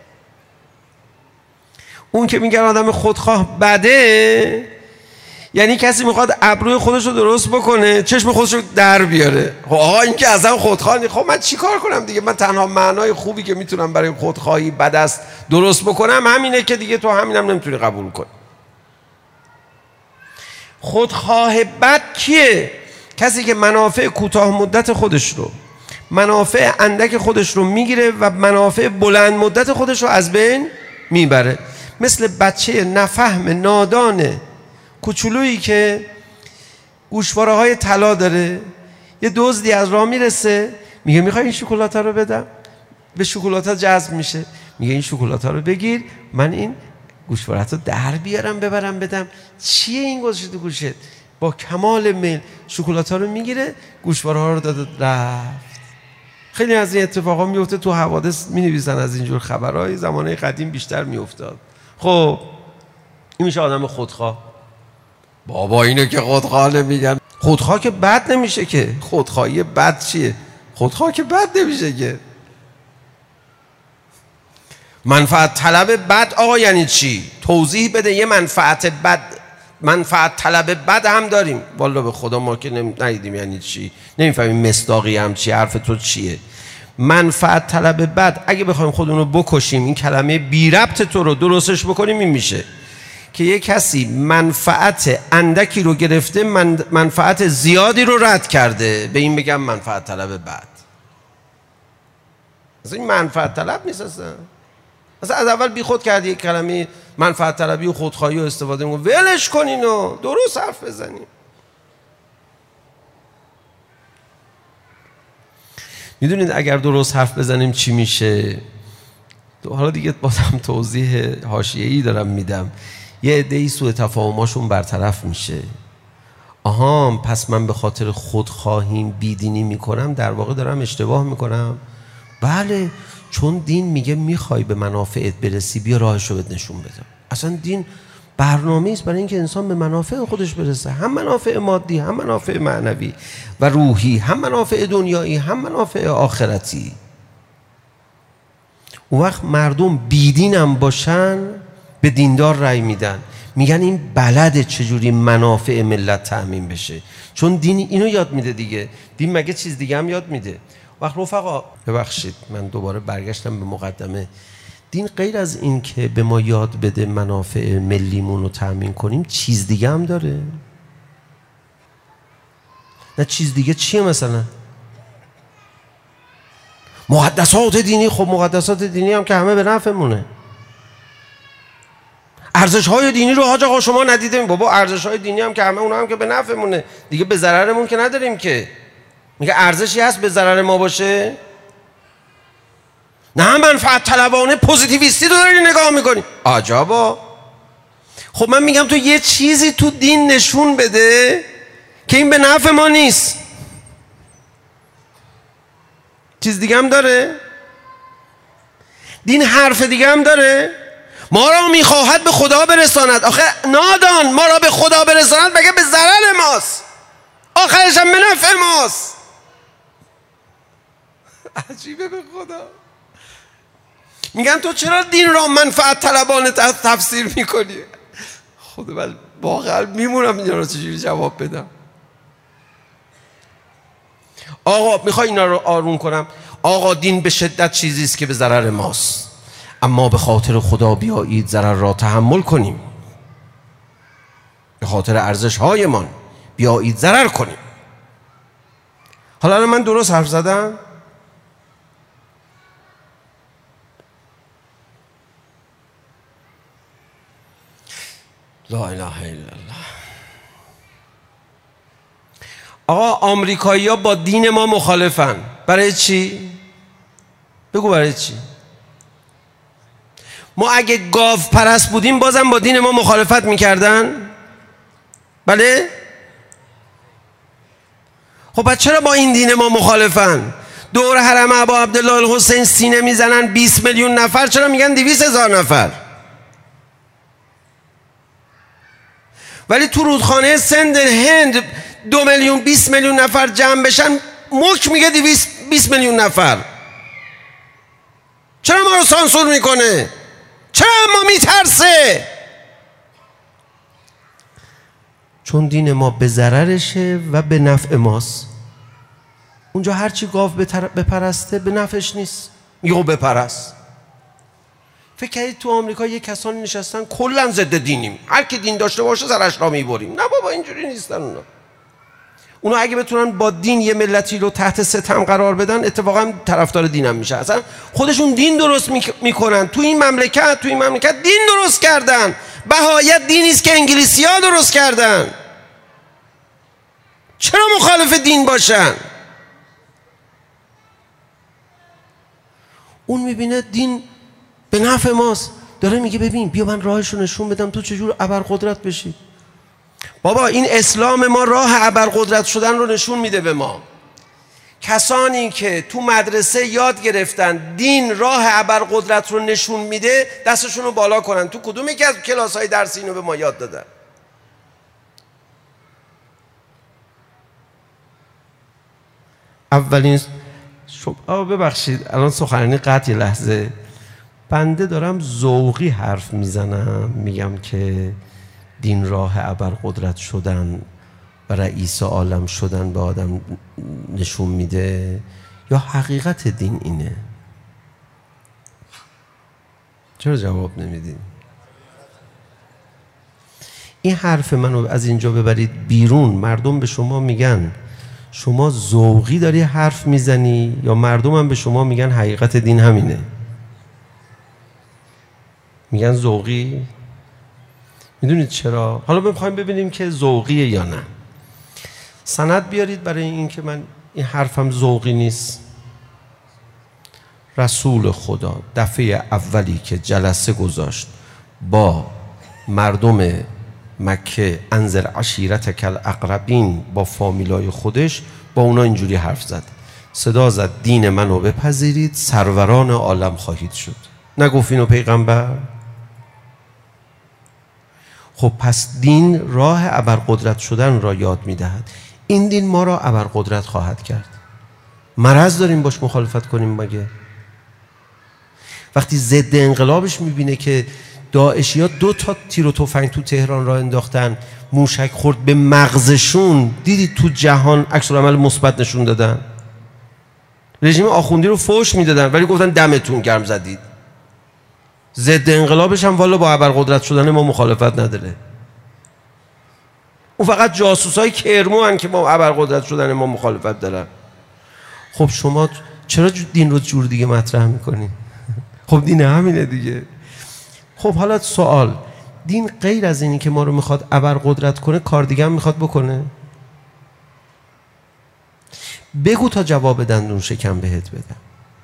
اون که میگن آدم خودخواه بده، یعنی کسی میخواد ابروی خودش رو درست بکنه، چشم خودش رو در بیاره. خب آقا این که اصلا خودخواه نیست. خب من چی کار کنم دیگه؟ من تنها معنای خوبی که میتونم برای خودخواهی بد است درست بکنم همینه که دیگه تو همینم نمیتونی قبول کنی. خودخواه بد کیه؟ کسی که منافع کوتاه مدت خودش رو، منافع اندک خودش رو میگیره و منافع بلند مدت خودش رو از بین میبره. مثل بچه نفهم نادان کوچولویی که گوشواره های طلا داره، یه دزدی از راه میرسه میگه میخوای این شکلات رو بدم، به شکلات جذب میشه، میگه این شکلات رو بگیر من این گوشوارت رو در بیارم ببرم بدم. چیه این گذاشته تو گوشت؟ با کمال میل شکلات رو میگیره، گوشواره ها رو داده رفت. خیلی از این اتفاقا میفته، تو حوادث مینویسن از اینجور خبرهای، زمانه قدیم بیشتر میافتاد. خب این میشه آدم خودخواه. بابا اینو که خودخواه نمیگن. خودخواه که بد نمیشه که. خودخواهی بد چیه؟ خودخواه که بد نمیشه که. منفعت طلب بد آقا یعنی چی؟ توضیح بده. یه منفعت بد، منفعت طلب بد هم داریم. والله به خدا ما که ندیدیم یعنی چی، نمیفهمیم مصداقی هم چی، حرف تو چیه. منفعت طلب بد اگه بخوایم خودمون رو بکشیم، این کلمه بی ربط تو رو درستش بکنیم، این میشه که یه کسی منفعت اندکی رو گرفته، منفعت زیادی رو رد کرده، به این بگم منفعت طلب بد. اصلا این منفعت طلب نیست، اصلا اصلا از اول بی خود کردی یک کلمه منفعت طلبی و خودخواهی و استفاده می‌کنی. ولش کنین و درست حرف بزنیم. میدونید اگر درست حرف بزنیم چی میشه؟ حالا دیگه بازم توضیح حاشیه‌ای دارم میدم. یه عده‌ای سوء تفاهماشون برطرف میشه. آها پس من به خاطر خودخواهیم بیدینی میکنم، در واقع دارم اشتباه میکنم. بله، چون دین میگه میخوای به منافعت برسی، بیا راهشو بهت نشون بدم. اصلا دین برنامه‌ای است برای اینکه انسان به منافع خودش برسه، هم منافع مادی، هم منافع معنوی و روحی، هم منافع دنیایی، هم منافع آخرتی. اون وقت مردم بیدینم باشن به دیندار رأی میدن، میگن این بلده چجوری منافع ملت تأمین بشه، چون دین اینو یاد میده دیگه. دین مگه چیز دیگه هم یاد میده؟ وقت رفقا ببخشید من دوباره برگشتم به مقدمه. دین غیر از این که به ما یاد بده منافع ملیمون رو تأمین کنیم، چیز دیگه هم داره. نه چیز دیگه چیه؟ مثلا مقدسات دینی. خب مقدسات دینی هم که همه به نفعمونه. ارزش های دینی رو حاج آقا شما ندیدیم؟ بابا ارزش های دینی هم که همه اونا هم که به نفعمونه دیگه، به ضررمون که نداریم که. میگه ارزشی هست به ضرر ما باشه؟ نه منفعت طلبانه پوزیتیویستی رو داری نگاه میکنی. عجبا. خب من میگم تو یه چیزی تو دین نشون بده که این به نفع ما نیست. چیز دیگه هم داره؟ دین حرف دیگه هم داره؟ ما را میخواهد به خدا برساند. آخه نادان، ما را به خدا برساند مگه به ضرر ماست؟ آخرش هم به نفع ماست. عجیبه به خدا. میگن تو چرا دین را منفعت طلبانه تفسیر میکنی؟ خدا بل واقعا میمونم اینا رو چجوری جواب بدم. آقا میخوای اینا رو آروم کنم؟ آقا دین به شدت چیزیست که به ضرر ماست، اما به خاطر خدا بیایید ضرر را تحمل کنیم، به خاطر ارزش هایمان بیایید ضرر کنیم. حالا من درست حرف زدم؟ لا اله الا الله. آقا آمریکایی ها با دین ما مخالفن. برای چی؟ بگو برای چی؟ ما اگه گاو پرست بودیم بازم با دین ما مخالفت میکردن؟ بله؟ خب بعد چرا با این دین ما مخالفن؟ دور حرم ابا عبدالله الحسین سینه میزنن بیست میلیون نفر، چرا میگن دویست هزار نفر؟ ولی تو رودخانه سند هند دو میلیون بیست میلیون نفر جمع بشن، ملک میگه دویست بیست میلیون نفر. چرا ما رو سانسور میکنه؟ چرا ما میترسه؟ چون دین ما به ضررشه و به نفع ماست. اونجا هرچی گاو بپرسته به نفعش نیست، میگه بپرست. فکر کردید تو آمریکا یه کسانی نشستن کلا ضد دینیم، هر کی دین داشته باشه سرش را میبریم؟ نه بابا اینجوری نیستن اونا. اونا اگه بتونن با دین یه ملتی رو تحت ستم قرار بدن، اتفاقا طرفدار دینم میشه. اصلا خودشون دین درست میکنن. تو این مملکت تو این مملکت دین درست کردن. بهایت دینی است که انگلیسی‌ها درست کردن. چرا مخالف دین باشن؟ اون میبینه دین به نفع ماست، داره میگه ببین بیا من راهشو نشون بدم تو چجور ابرقدرت بشی. بابا این اسلام ما راه ابرقدرت شدن رو نشون میده به ما. کسانی که تو مدرسه یاد گرفتن دین راه ابرقدرت رو نشون میده، دستشون رو بالا کنن. تو کدوم یکی از کلاس‌های درسی اینو به ما یاد دادن؟ اولین شب... آه ببخشید الان سخنرانی قطع یه لحظه. بنده دارم ذوقی حرف میزنم، میگم که دین راه ابرقدرت شدن و رئیس عالم شدن به آدم نشون میده، یا حقیقت دین اینه؟ چرا جواب نمیدین؟ این حرف منو از اینجا ببرید بیرون، مردم به شما میگن شما ذوقی داری حرف میزنی، یا مردم هم به شما میگن حقیقت دین همینه؟ میگن ذوقی. میدونید چرا؟ حالا میخوایم ببینیم که ذوقیه یا نه. سند بیارید برای این که من این حرفم ذوقی نیست. رسول خدا دفعه اولی که جلسه گذاشت با مردم مکه، انذر عشیرتک الاقربین، با فامیلای خودش، با اونا اینجوری حرف زد، صدا زد دین منو بپذیرید سروران عالم خواهید شد. نگفت اینو پیغمبر؟ خب پس دین راه ابرقدرت شدن را یاد میدهد. این دین ما را ابرقدرت خواهد کرد. مرض داریم باش مخالفت کنیم مگه؟ وقتی ضد انقلابش میبینه که داعشی ها دو تا تیر و تفنگ تو تهران را انداختن، موشک خورد به مغزشون، دیدید تو جهان عکس‌العمل مثبت نشون دادن. رژیم آخوندی رو فوش میدادن ولی گفتن دمتون گرم زدید. ضد انقلابش هم والا با ابرقدرت شدن ما مخالفت نداره. اون فقط جاسوسای کرمو هن که با ابرقدرت شدن ما مخالفت دارن. خب شما چرا دین رو جور دیگه مطرح میکنی؟ خب دین همینه دیگه. خب حالا سوال، دین غیر از اینی که ما رو میخواد ابرقدرت کنه کار دیگه هم میخواد بکنه؟ بگو تا جواب دندون شکم بهت بدم.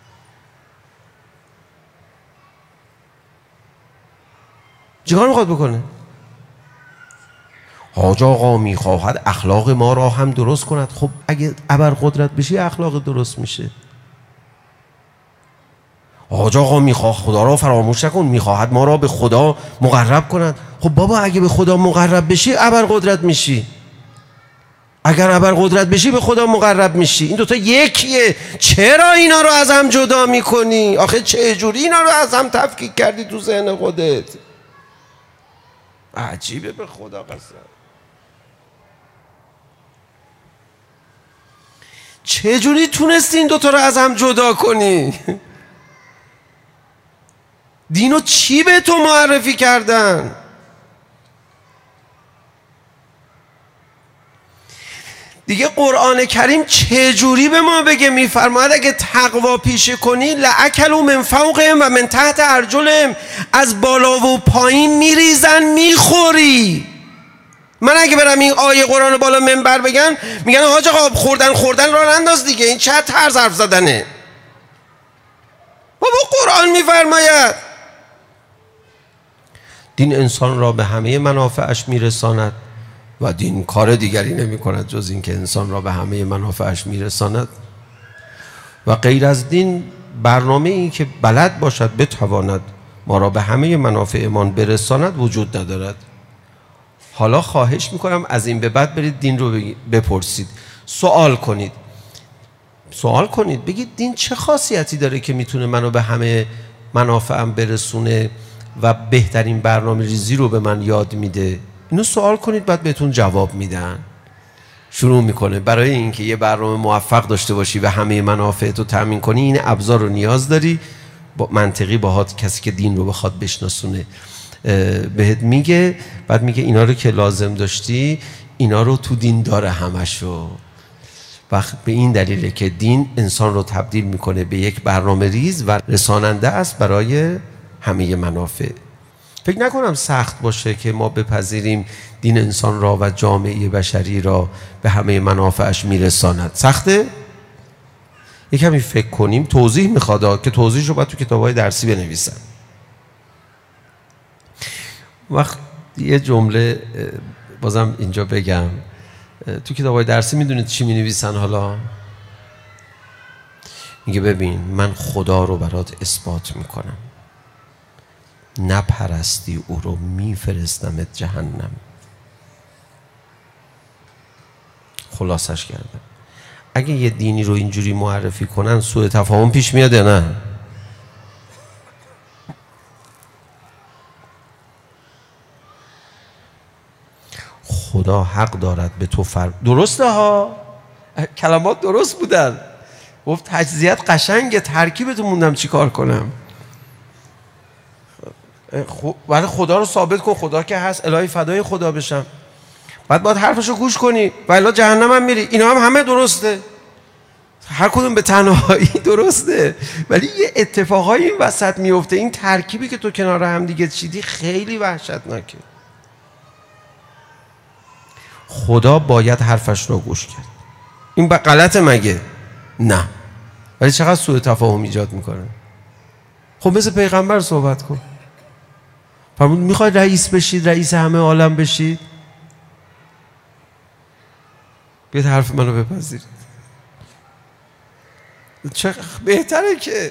چیکار میخواد بکنه؟ حاج آقا میخواهد اخلاق ما را هم درست کند. خب اگه ابرقدرت بشی اخلاق درست میشه. حاج آقا میخواد خدا را فراموش نکن، میخواهد ما را به خدا مقرب کند. خب بابا اگه به خدا مقرب بشی ابرقدرت میشی. اگر ابرقدرت بشی به خدا مقرب میشی. این دوتا یکیه. چرا اینا رو از هم جدا میکنی؟ آخه چه جوری اینا رو از هم تفکیک کردی تو ذهن خودت؟ عجیبه به خدا قسم. چه جوری تونستی این دوتا رو از هم جدا کنی؟ دینو چی به تو معرفی کردن؟ دیگه قرآن کریم چه جوری به ما بگه؟ میفرماید اگه تقوا پیشه کنی لأکلوا من فوقهم و من تحت ارجلهم، از بالا و پایین میریزن میخوری. من اگه برم این آیه قرآن بالا منبر بگن میگن حاج آقا خوردن خوردن را انداز دیگه، این چه طرز حرف زدنه؟ بابا قرآن میفرماید دین انسان را به همه منافعش میرساند و دین کار دیگری نمی کند جز این که انسان را به همه منافعش میرساند. و غیر از دین برنامه این که بلد باشد بتواند ما را به همه منافعمان برساند وجود ندارد. حالا خواهش میکنم از این به بعد برید دین رو بپرسید، سوال کنید، سوال کنید بگید دین چه خاصیتی داره که میتونه منو به همه منافعم برسونه و بهترین برنامه ریزی رو به من یاد میده. اینو سوال کنید بعد بهتون جواب میدن. شروع میکنه برای اینکه یه برنامه موفق داشته باشی و همه منافعت رو تامین کنی این ابزار رو نیاز داری. با منطقی باهات کسی که دین رو بخواد بشناسونه بهت میگه، بعد میگه اینا رو که لازم داشتی اینا رو تو دین داره همشو. وقت به این دلیله که دین انسان رو تبدیل میکنه به یک برنامه ریز و رساننده است برای همه منافع. فکر نکنم سخت باشه که ما بپذیریم دین انسان را و جامعه بشری را به همه منافعش میرساند. سخته؟ یک کمی فکر کنیم. توضیح میخواد که توضیحش رو باید تو کتاب‌های درسی بنویسن. وقت یه جمله بازم اینجا بگم، تو کتاب‌های درسی میدونید چی مینویسن؟ حالا میگه ببین من خدا رو برات اثبات میکنم، نپرستی او رو میفرستمت جهنم. خلاصش کردم. اگه یه دینی رو اینجوری معرفی کنن سوء تفاهم پیش میاد یا نه؟ خدا حق دارد به تو فر درسته ها، کلمات درست بودن. گفت تجزیت قشنگه، ترکیبتو موندم چی کار کنم. ولی خدا رو ثابت کن، خدا که هست، الهی فدای خدا بشم. بعد باید حرفشو گوش کنی و الا جهنم هم میری. اینا هم همه درسته، هر کدوم به تنهایی درسته، ولی یه اتفاقایی این وسط میفته. این ترکیبی که تو کنار هم دیگه چیدی خیلی وحشتناکه. خدا باید حرفش رو گوش کرد. این غلطه مگه؟ نه، ولی چقدر سوء تفاهم ایجاد میکنه. خب مثل پیغمبر صحبت کن. فرمود میخوای رئیس بشید، رئیس همه عالم بشید، بیاید حرف منو بپذیرید. چه بهتره که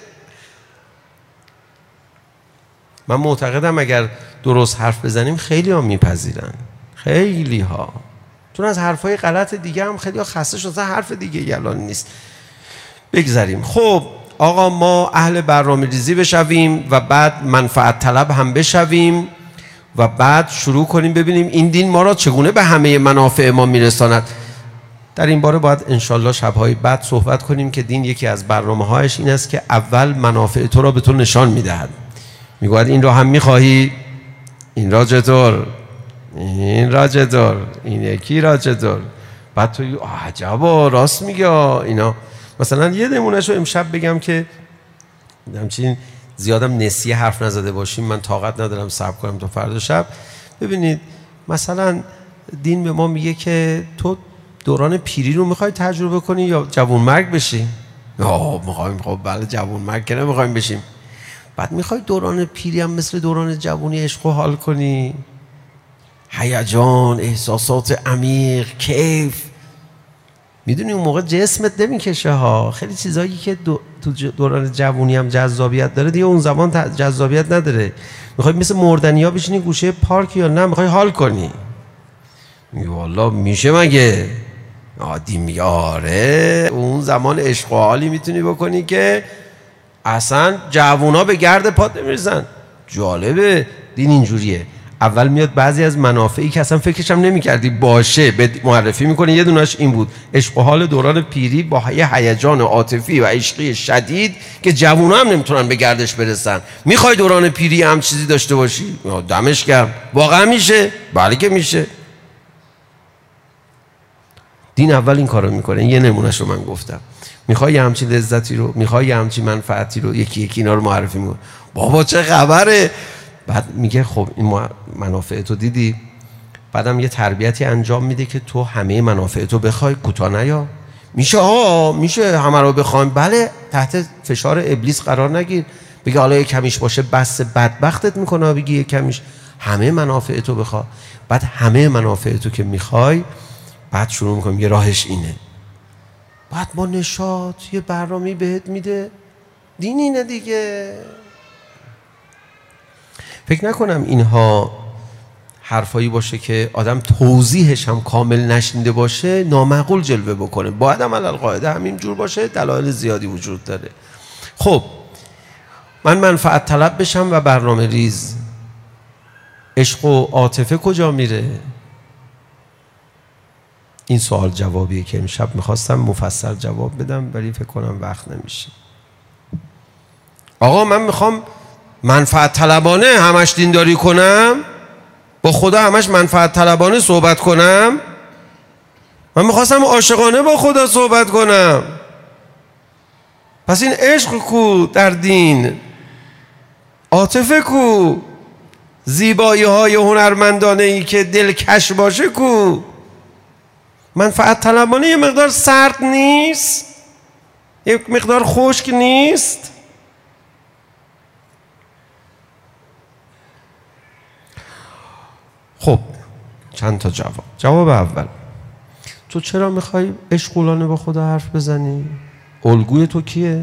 من معتقدم اگر درست حرف بزنیم خیلی ها میپذیرن، خیلی ها، چون از حرفای غلط دیگه هم خیلی ها خسته شدن، حرف دیگه یلان نیست. بگذاریم. خب آقا ما اهل برنامه ریزی بشویم و بعد منفعت طلب هم بشویم و بعد شروع کنیم ببینیم این دین ما را چگونه به همه منافع ما میرساند. در این باره باید انشالله شبهای بعد صحبت کنیم که دین یکی از برنامه‌هایش این است که اول منافع تو را به تو نشان میدهد. میگوید این را هم میخواهی، این را چطور، این را چطور، این یکی را چطور. بعد توی عجبا راست میگه اینا. مثلا یه نمونهشو امشب بگم که همچین زیادم نسیه حرف نزده باشیم، من طاقت ندارم صبر کنم تا فردا شب. ببینید مثلا دین به ما میگه که تو دوران پیری رو میخوای تجربه کنی یا جوان مرگ بشی؟ آه میخوایم. خب بله جوان مرگ که نمیخوایم بشیم. بعد میخوای دوران پیری هم مثل دوران جوانی عشق و حال کنی، هیجان، احساسات عمیق، کیف. میدونی اون موقع جسمت نمیکشه ها. خیلی چیزایی که دو تو دوران جوانی هم جذابیت داره دیگه اون زمان جذابیت نداره. میخوای مثل مردنیا بشینی گوشه پارک یا نه میخوای حال کنی؟ میگه والله میشه مگه؟ عادی میاره. اون زمان عشق و حالی میتونی بکنی که اصلا جوونا به گرد پات نمیرسن. جالبه دین اینجوریه. اول میاد بعضی از منافعی که اصلا فکرش هم نمی‌کردی باشه به معرفی میکنه. یه دونش این بود، عشق و حال دوران پیری با یه هیجان عاطفی و عشقی شدید که جوونا هم نمیتونن به گردش برسن. میخوای دوران پیری هم چیزی داشته باشی؟ دمش گرم. واقعا میشه؟ بله که میشه. دین اول این کارو میکنه. یه نمونهشو من گفتم. میخوای یه همچین لذتی رو، میخوای یه همچین منفعتی رو، یکی یکی اینا رو معرفی میکنه. بابا چه خبره؟ بعد میگه خب این منافع تو دیدی؟ بعدم یه تربیتی انجام میده که تو همه منافع تو بخوای، کوتاه نیا. میشه ها، میشه همه رو بخوایم. بله، تحت فشار ابلیس قرار نگیر. بگه حالا یک کمیش باشه بس بدبختت میکنه. بگی یک کمیش، همه منافع تو بخوا. بعد همه منافع تو که میخوای، بعد شروع میکنیم یه راهش اینه. بعد با نشاط یه برنامه‌ای بهت میده. دین اینه دیگه. فکر نکنم اینها حرفایی باشه که آدم توضیحش هم کامل نشنیده باشه نامعقول جلوه بکنه. باید هم علل قاعده همین جور باشه. دلایل زیادی وجود داره. خب من منفعت طلب بشم و برنامه ریز، عشق و عاطفه کجا میره؟ این سوال جوابیه که امشب میخواستم مفصل جواب بدم ولی فکر کنم وقت نمیشه. آقا من میخوام منفعت طلبانه همش دینداری کنم، با خدا همش منفعت طلبانه صحبت کنم. من میخواستم عاشقانه با خدا صحبت کنم. پس این عشق کو در دین؟ عاطفه کو؟ زیبایی های هنرمندانه ای که دلکش باشه کو؟ منفعت طلبانه یه مقدار سرد نیست؟ یک مقدار خشک نیست؟ خب چند تا جواب. جواب اول، تو چرا میخوای عشقولانه با خدا حرف بزنی؟ الگوی تو کیه؟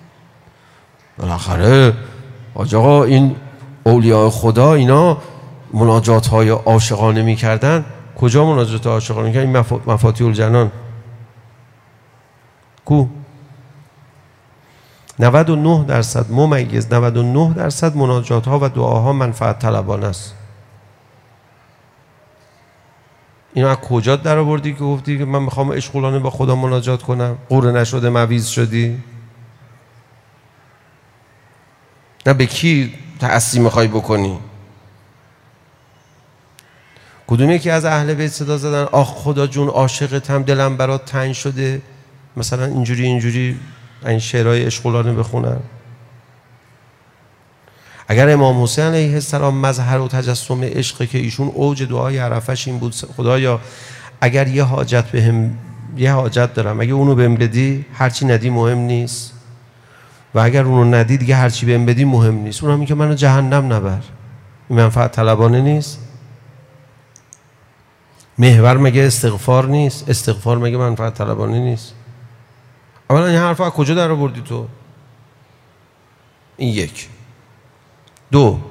بالاخره آج آقا این اولیاء خدا اینا مناجات های عاشقانه میکردن. کجا مناجات عاشقانه میکردن؟ این مف... مفاتیح الجنان کو؟ نود و نه درصد ممیز نود و نه درصد مناجات ها و دعاها منفعت طلبانه است. اینو از کجا در آوردی که گفتی که من میخوام عشقولانه با خدا مناجات کنم؟ قوره نشده مویز شدی؟ نه به کی تعصی میخوای بکنی؟ کدوم یکی از اهل بیت صدا زدن آخ خدا جون عاشقتم دلم برات تنگ شده، مثلا اینجوری اینجوری این شعرهای عشقولانه بخونن؟ اگر امام حسین علیه السلام مظهر و تجسم عشق که ایشون اوج دعای عرفش این بود خدایا اگر یه حاجت بهم یه حاجت دارم اگه اونو بهم بدی هرچی ندی مهم نیست و اگر اونو ندی دیگه هرچی بهم بدی مهم نیست، اون هم که منو جهنم نبر. این منفعت طلبانه نیست؟ محور مگه استغفار نیست؟ استغفار مگه منفعت طلبانه نیست؟ اولا این حرفا از کجا در آوردی تو؟ این یک. دو،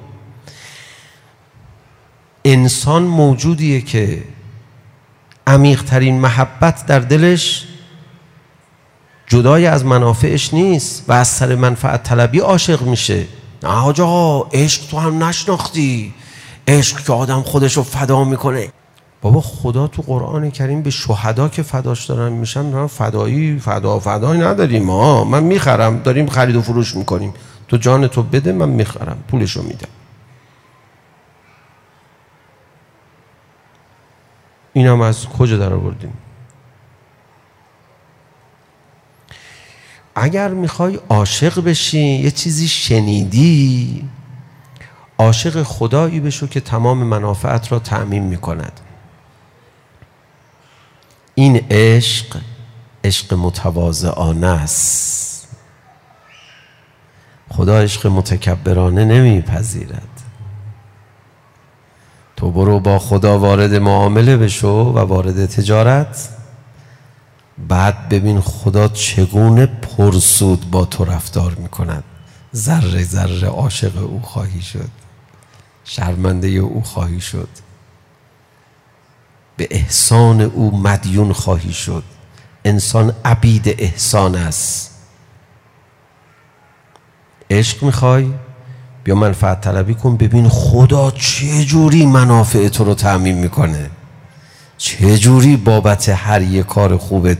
انسان موجودیه که عمیق‌ترین محبت در دلش جدای از منافعش نیست و از سر منفعت طلبی عاشق میشه. نه حاج آقا عشق تو هم نشناختی، عشق که آدم خودشو فدا میکنه. بابا خدا تو قرآن کریم به شهدا که فداش دارن میشن فدایی فدا فدایی نداریم ما، من میخرم داریم خرید و فروش میکنیم، تو جان تو بده من میخرم پولشو میدم. اینم از کجا در آوردیم؟ اگر میخوای عاشق بشی یه چیزی شنیدی، عاشق خدایی بشو که تمام منافعت را تأمین میکند. این عشق عشق متواضعانه است. خدا عشق متکبرانه نمیپذیرد. تو برو با خدا وارد معامله بشو و وارد تجارت، بعد ببین خدا چگونه پرسود با تو رفتار میکند. ذره ذره عاشق او خواهی شد، شرمنده او خواهی شد، به احسان او مدیون خواهی شد. انسان عبید احسان است. عشق میخوای؟ بیا منفعت طلبی کن، ببین خدا چه جوری منافع تو رو تأمین میکنه، چه جوری بابت هر یک کار خوبت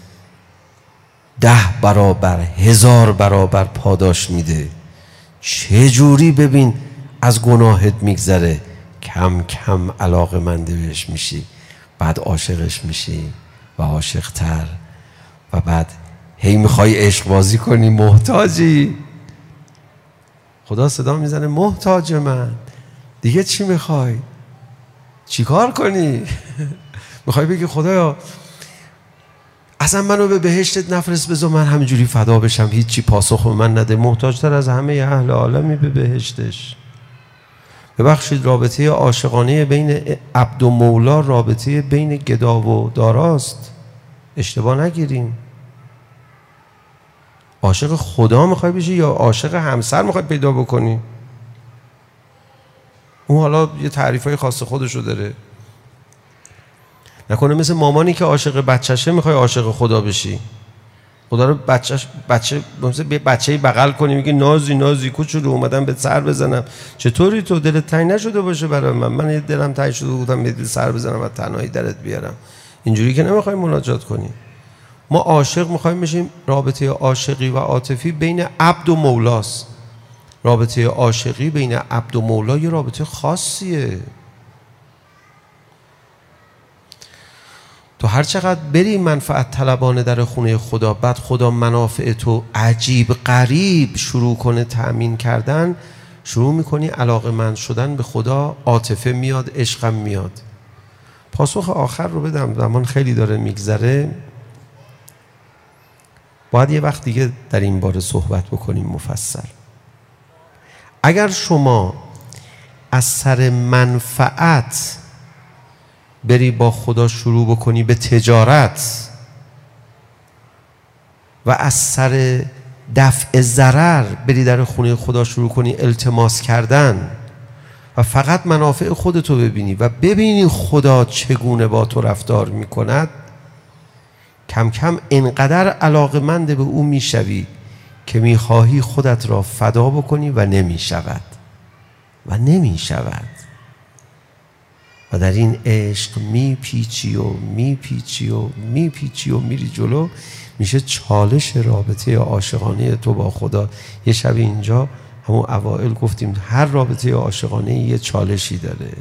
ده برابر هزار برابر پاداش میده، چه جوری ببین از گناهت میگذره، کم کم علاقه‌مند بهش میشی، بعد عاشقش میشی و عاشق‌تر، و بعد هی میخوای عشق بازی کنی، محتاجی. خدا صدا میزنه محتاج من، دیگه چی میخوای؟ چی کار کنی؟ میخوای بگی خدایا اصلا منو به بهشتت نفرست، بذار من همینجوری فدا بشم، هیچی پاسخ به من نده، محتاجتر از همه اهل عالمی به بهشتش. ببخشید رابطه عاشقانه بین عبد و مولا رابطه بین گدا و داراست، اشتباه نگیریم. عاشق خدا میخوای بشی یا عاشق همسر میخوای پیدا بکنی؟ اون حالا یه تعریفای خاص خودشو داره. نکنه مثل مامانی که عاشق بچهشه میخوای عاشق خدا بشی، خدا رو بچهش بچه مثل بچه‌ای بغل کنی میگی نازی نازی کوچولو اومدم به سر بزنم، چطوری تو دلت تنگ نشده باشه برای من؟ من دلم تنگ شده بودم به سر بزنم و تنهایی درت بیارم. اینجوری که نمیخوای مناجات کنی. ما عاشق میخوایم بشیم، رابطه عاشقی و عاطفی بین عبد و مولاست. رابطه عاشقی بین عبد و مولا یه رابطه خاصیه. تو هر چقدر بری منفعت طلبانه در خونه خدا، بعد خدا منافع تو عجیب غریب شروع کنه تأمین کردن، شروع میکنی علاقه‌مند شدن به خدا، عاطفه میاد، عشقم میاد. پاسخ آخر رو بدم، زمان خیلی داره میگذره، باید یه وقت دیگه در این باره صحبت بکنیم مفصل. اگر شما از سر منفعت بری با خدا شروع بکنی به تجارت و از سر دفع ضرر بری در خونه خدا شروع کنی التماس کردن و فقط منافع خودتو ببینی و ببینی خدا چگونه با تو رفتار میکند، کم کم انقدر علاقمند به او میشوی که میخواهی خودت را فدا بکنی و نمیشود و نمیشود. و در این عشق میپیچی و میپیچی و میپیچی و میری جلو، میشه چالش رابطه عاشقانه تو با خدا. یه شب اینجا همون اوائل گفتیم هر رابطه عاشقانه یه چالشی داره.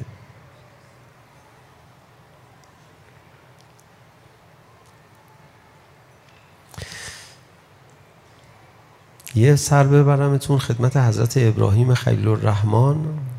یه سر ببرمتون خدمت حضرت ابراهیم خلیل الرحمن.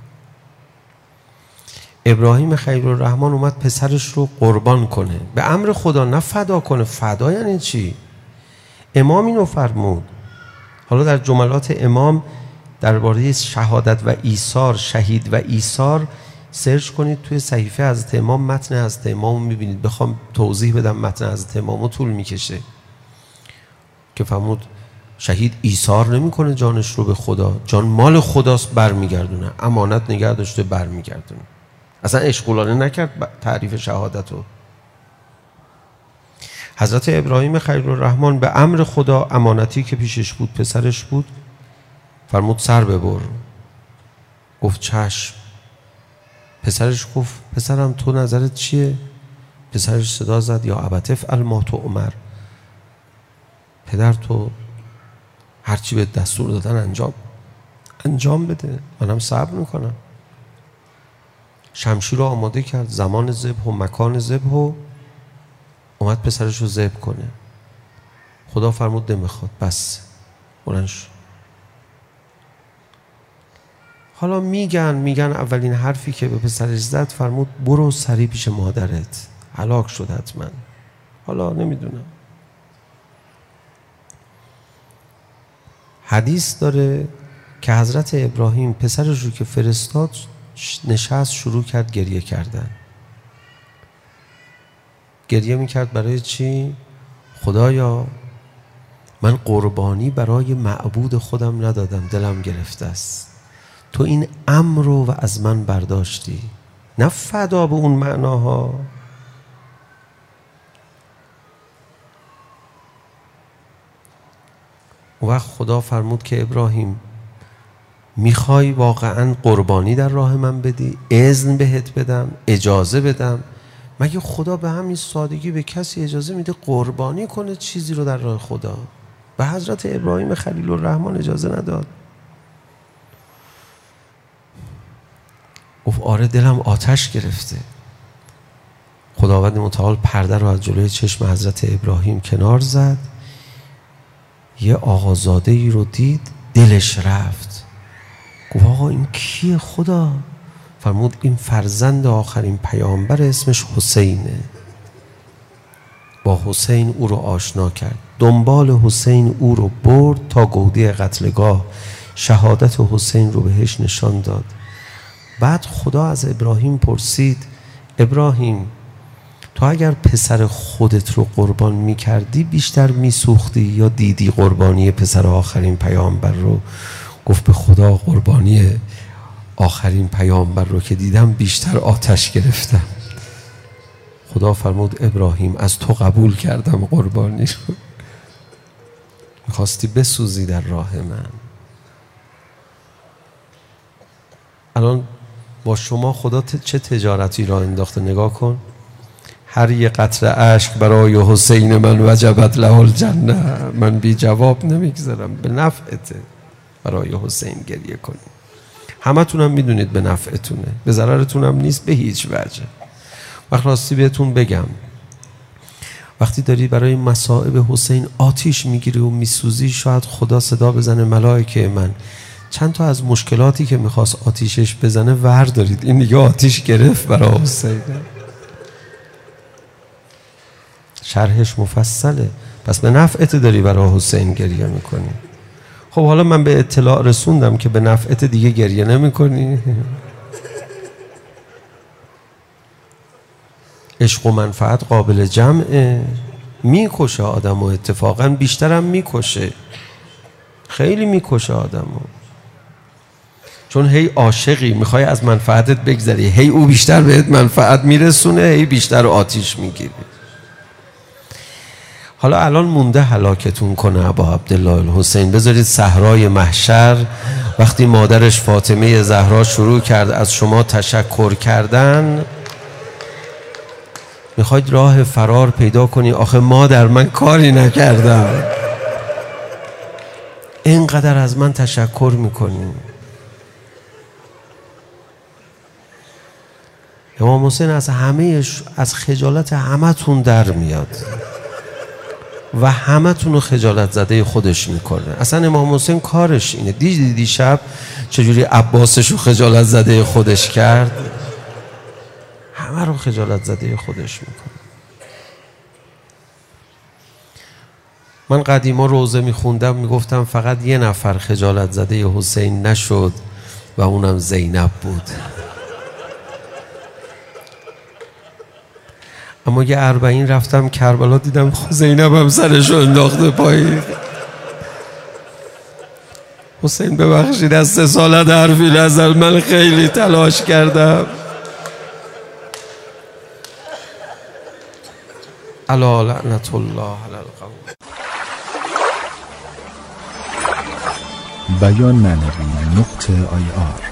ابراهیم خلیل الرحمن اومد پسرش رو قربان کنه به امر خدا، نه فدا کنه. فدا یعنی چی؟ امام اینو فرمود. حالا در جملات امام درباره شهادت و ایثار، شهید و ایثار سرچ کنید توی صحیفه حضرت امام، متن حضرت امام میبینید. بخوام توضیح بدم متن حضرت امامو طول میکشه که فرمود شهید ایثار نمیکنه جانش رو به خدا، جان مال خداست، برمیگردونه، امانت نگه داشته برمیگردونه. اصلا اشغالانه نکرد تعریف شهادت رو. حضرت ابراهیم خلیل الرحمن به امر خدا، امانتی که پیشش بود پسرش بود، فرمود سر ببر. گفت چشم. پسرش گفت پسرم تو نظرت چیه؟ پسرش صدا زد یا ابت افعل ما تؤمر، پدر تو هرچی به دستور دادن انجام انجام بده، منم صبر میکنم. شمشیر رو آماده کرد، زمان ذبح و مکان ذبح و اومد پسرش رو ذبح کنه. خدا فرمود نمیخواد، بس بلند شو. حالا میگن میگن اولین حرفی که به پسرش زد فرمود برو سریع پیش مادرت، هلاک شد حتما. حالا نمیدونم. حدیث داره که حضرت ابراهیم پسرش رو که فرستاد نشست شروع کرد گریه کردن. گریه میکرد برای چی؟ خدایا من قربانی برای معبود خودم ندادم، دلم گرفته است. تو این امر رو و از من برداشتی، نه فدا به اون معناها. اون وقت خدا فرمود که ابراهیم میخوای واقعا قربانی در راه من بدی؟ اذن بهت بدم، اجازه بدم؟ مگه خدا به همین سادگی به کسی اجازه میده قربانی کنه چیزی رو در راه خدا؟ به حضرت ابراهیم خلیل الرحمن اجازه نداد. گفت آره دلم آتش گرفته. خداوند متعال پرده رو از جلوی چشم حضرت ابراهیم کنار زد. یه آقازاده ای رو دید، دلش رفت. گفت آقا این کیه خدا؟ فرمود این فرزند آخرین پیامبر، اسمش حسینه. با حسین او رو آشنا کرد، دنبال حسین او رو برد تا گودی قتلگاه، شهادت حسین رو بهش نشان داد. بعد خدا از ابراهیم پرسید ابراهیم تو اگر پسر خودت رو قربان می کردی بیشتر می سوختی یا دیدی قربانی پسر آخرین پیامبر رو؟ گفت به خدا قربانی آخرین پیامبر رو که دیدم بیشتر آتش گرفتم. خدا فرمود ابراهیم از تو قبول کردم قربانی رو، میخواستی بسوزی در راه من. الان با شما خدا چه تجارتی را انداخته؟ نگاه کن. هر یه قطره اشک برای حسین من وجبت له الجنه، من بی جواب نمیگذارم، به نفعته برای حسین گریه کنی. همه تونم میدونید به نفعتونه، به ضررتونم نیست به هیچ وجه. وقت راستی بهتون بگم وقتی داری برای مصائب حسین آتیش میگیری و میسوزی، شاید خدا صدا بزنه ملائکه من چند تا از مشکلاتی که میخواست آتیشش بزنه ور دارید، این دیگه آتیش گرفت برای حسین. شرحش مفصله. پس به نفعت داری برای حسین گریه میکنی. خب حالا من به اطلاع رسوندم که به نفعت دیگه گریه نمیکنی. عشق و منفعت قابل جمعه، میکشه آدم و اتفاقا بیشترم میکشه، خیلی میکشه آدمو. چون هی عاشقی میخوای از منفعتت بگذری، هی او بیشتر بهت منفعت میرسونه، هی بیشتر آتیش میگیری. حالا الان مونده هلاکتون کنه ابا عبدالله الحسین. بذارید صحرای محشر وقتی مادرش فاطمه زهرا شروع کرد از شما تشکر کردن، میخواید راه فرار پیدا کنی، آخه مادر من کاری نکردم، اینقدر از من تشکر میکنی. امام حسین از همه از خجالت همه تون در میاد و همه تون رو خجالت زده خودش میکنه. اصلا امام حسین کارش اینه. دیدی دیشب چجوری عباسش رو خجالت زده خودش کرد؟ همه رو خجالت زده خودش میکنه. من قدیما روزه میخوندم میگفتم فقط یه نفر خجالت زده حسین نشد و اونم زینب بود. اما یه اربعین رفتم کربلا دیدم زینب هم سرشو انداخته پایین. حسین ببخشید از سه سالت حرفی نزد، من خیلی تلاش کردم. الا لعنت الله علی القوم. بیان معنوی نقطه آی آر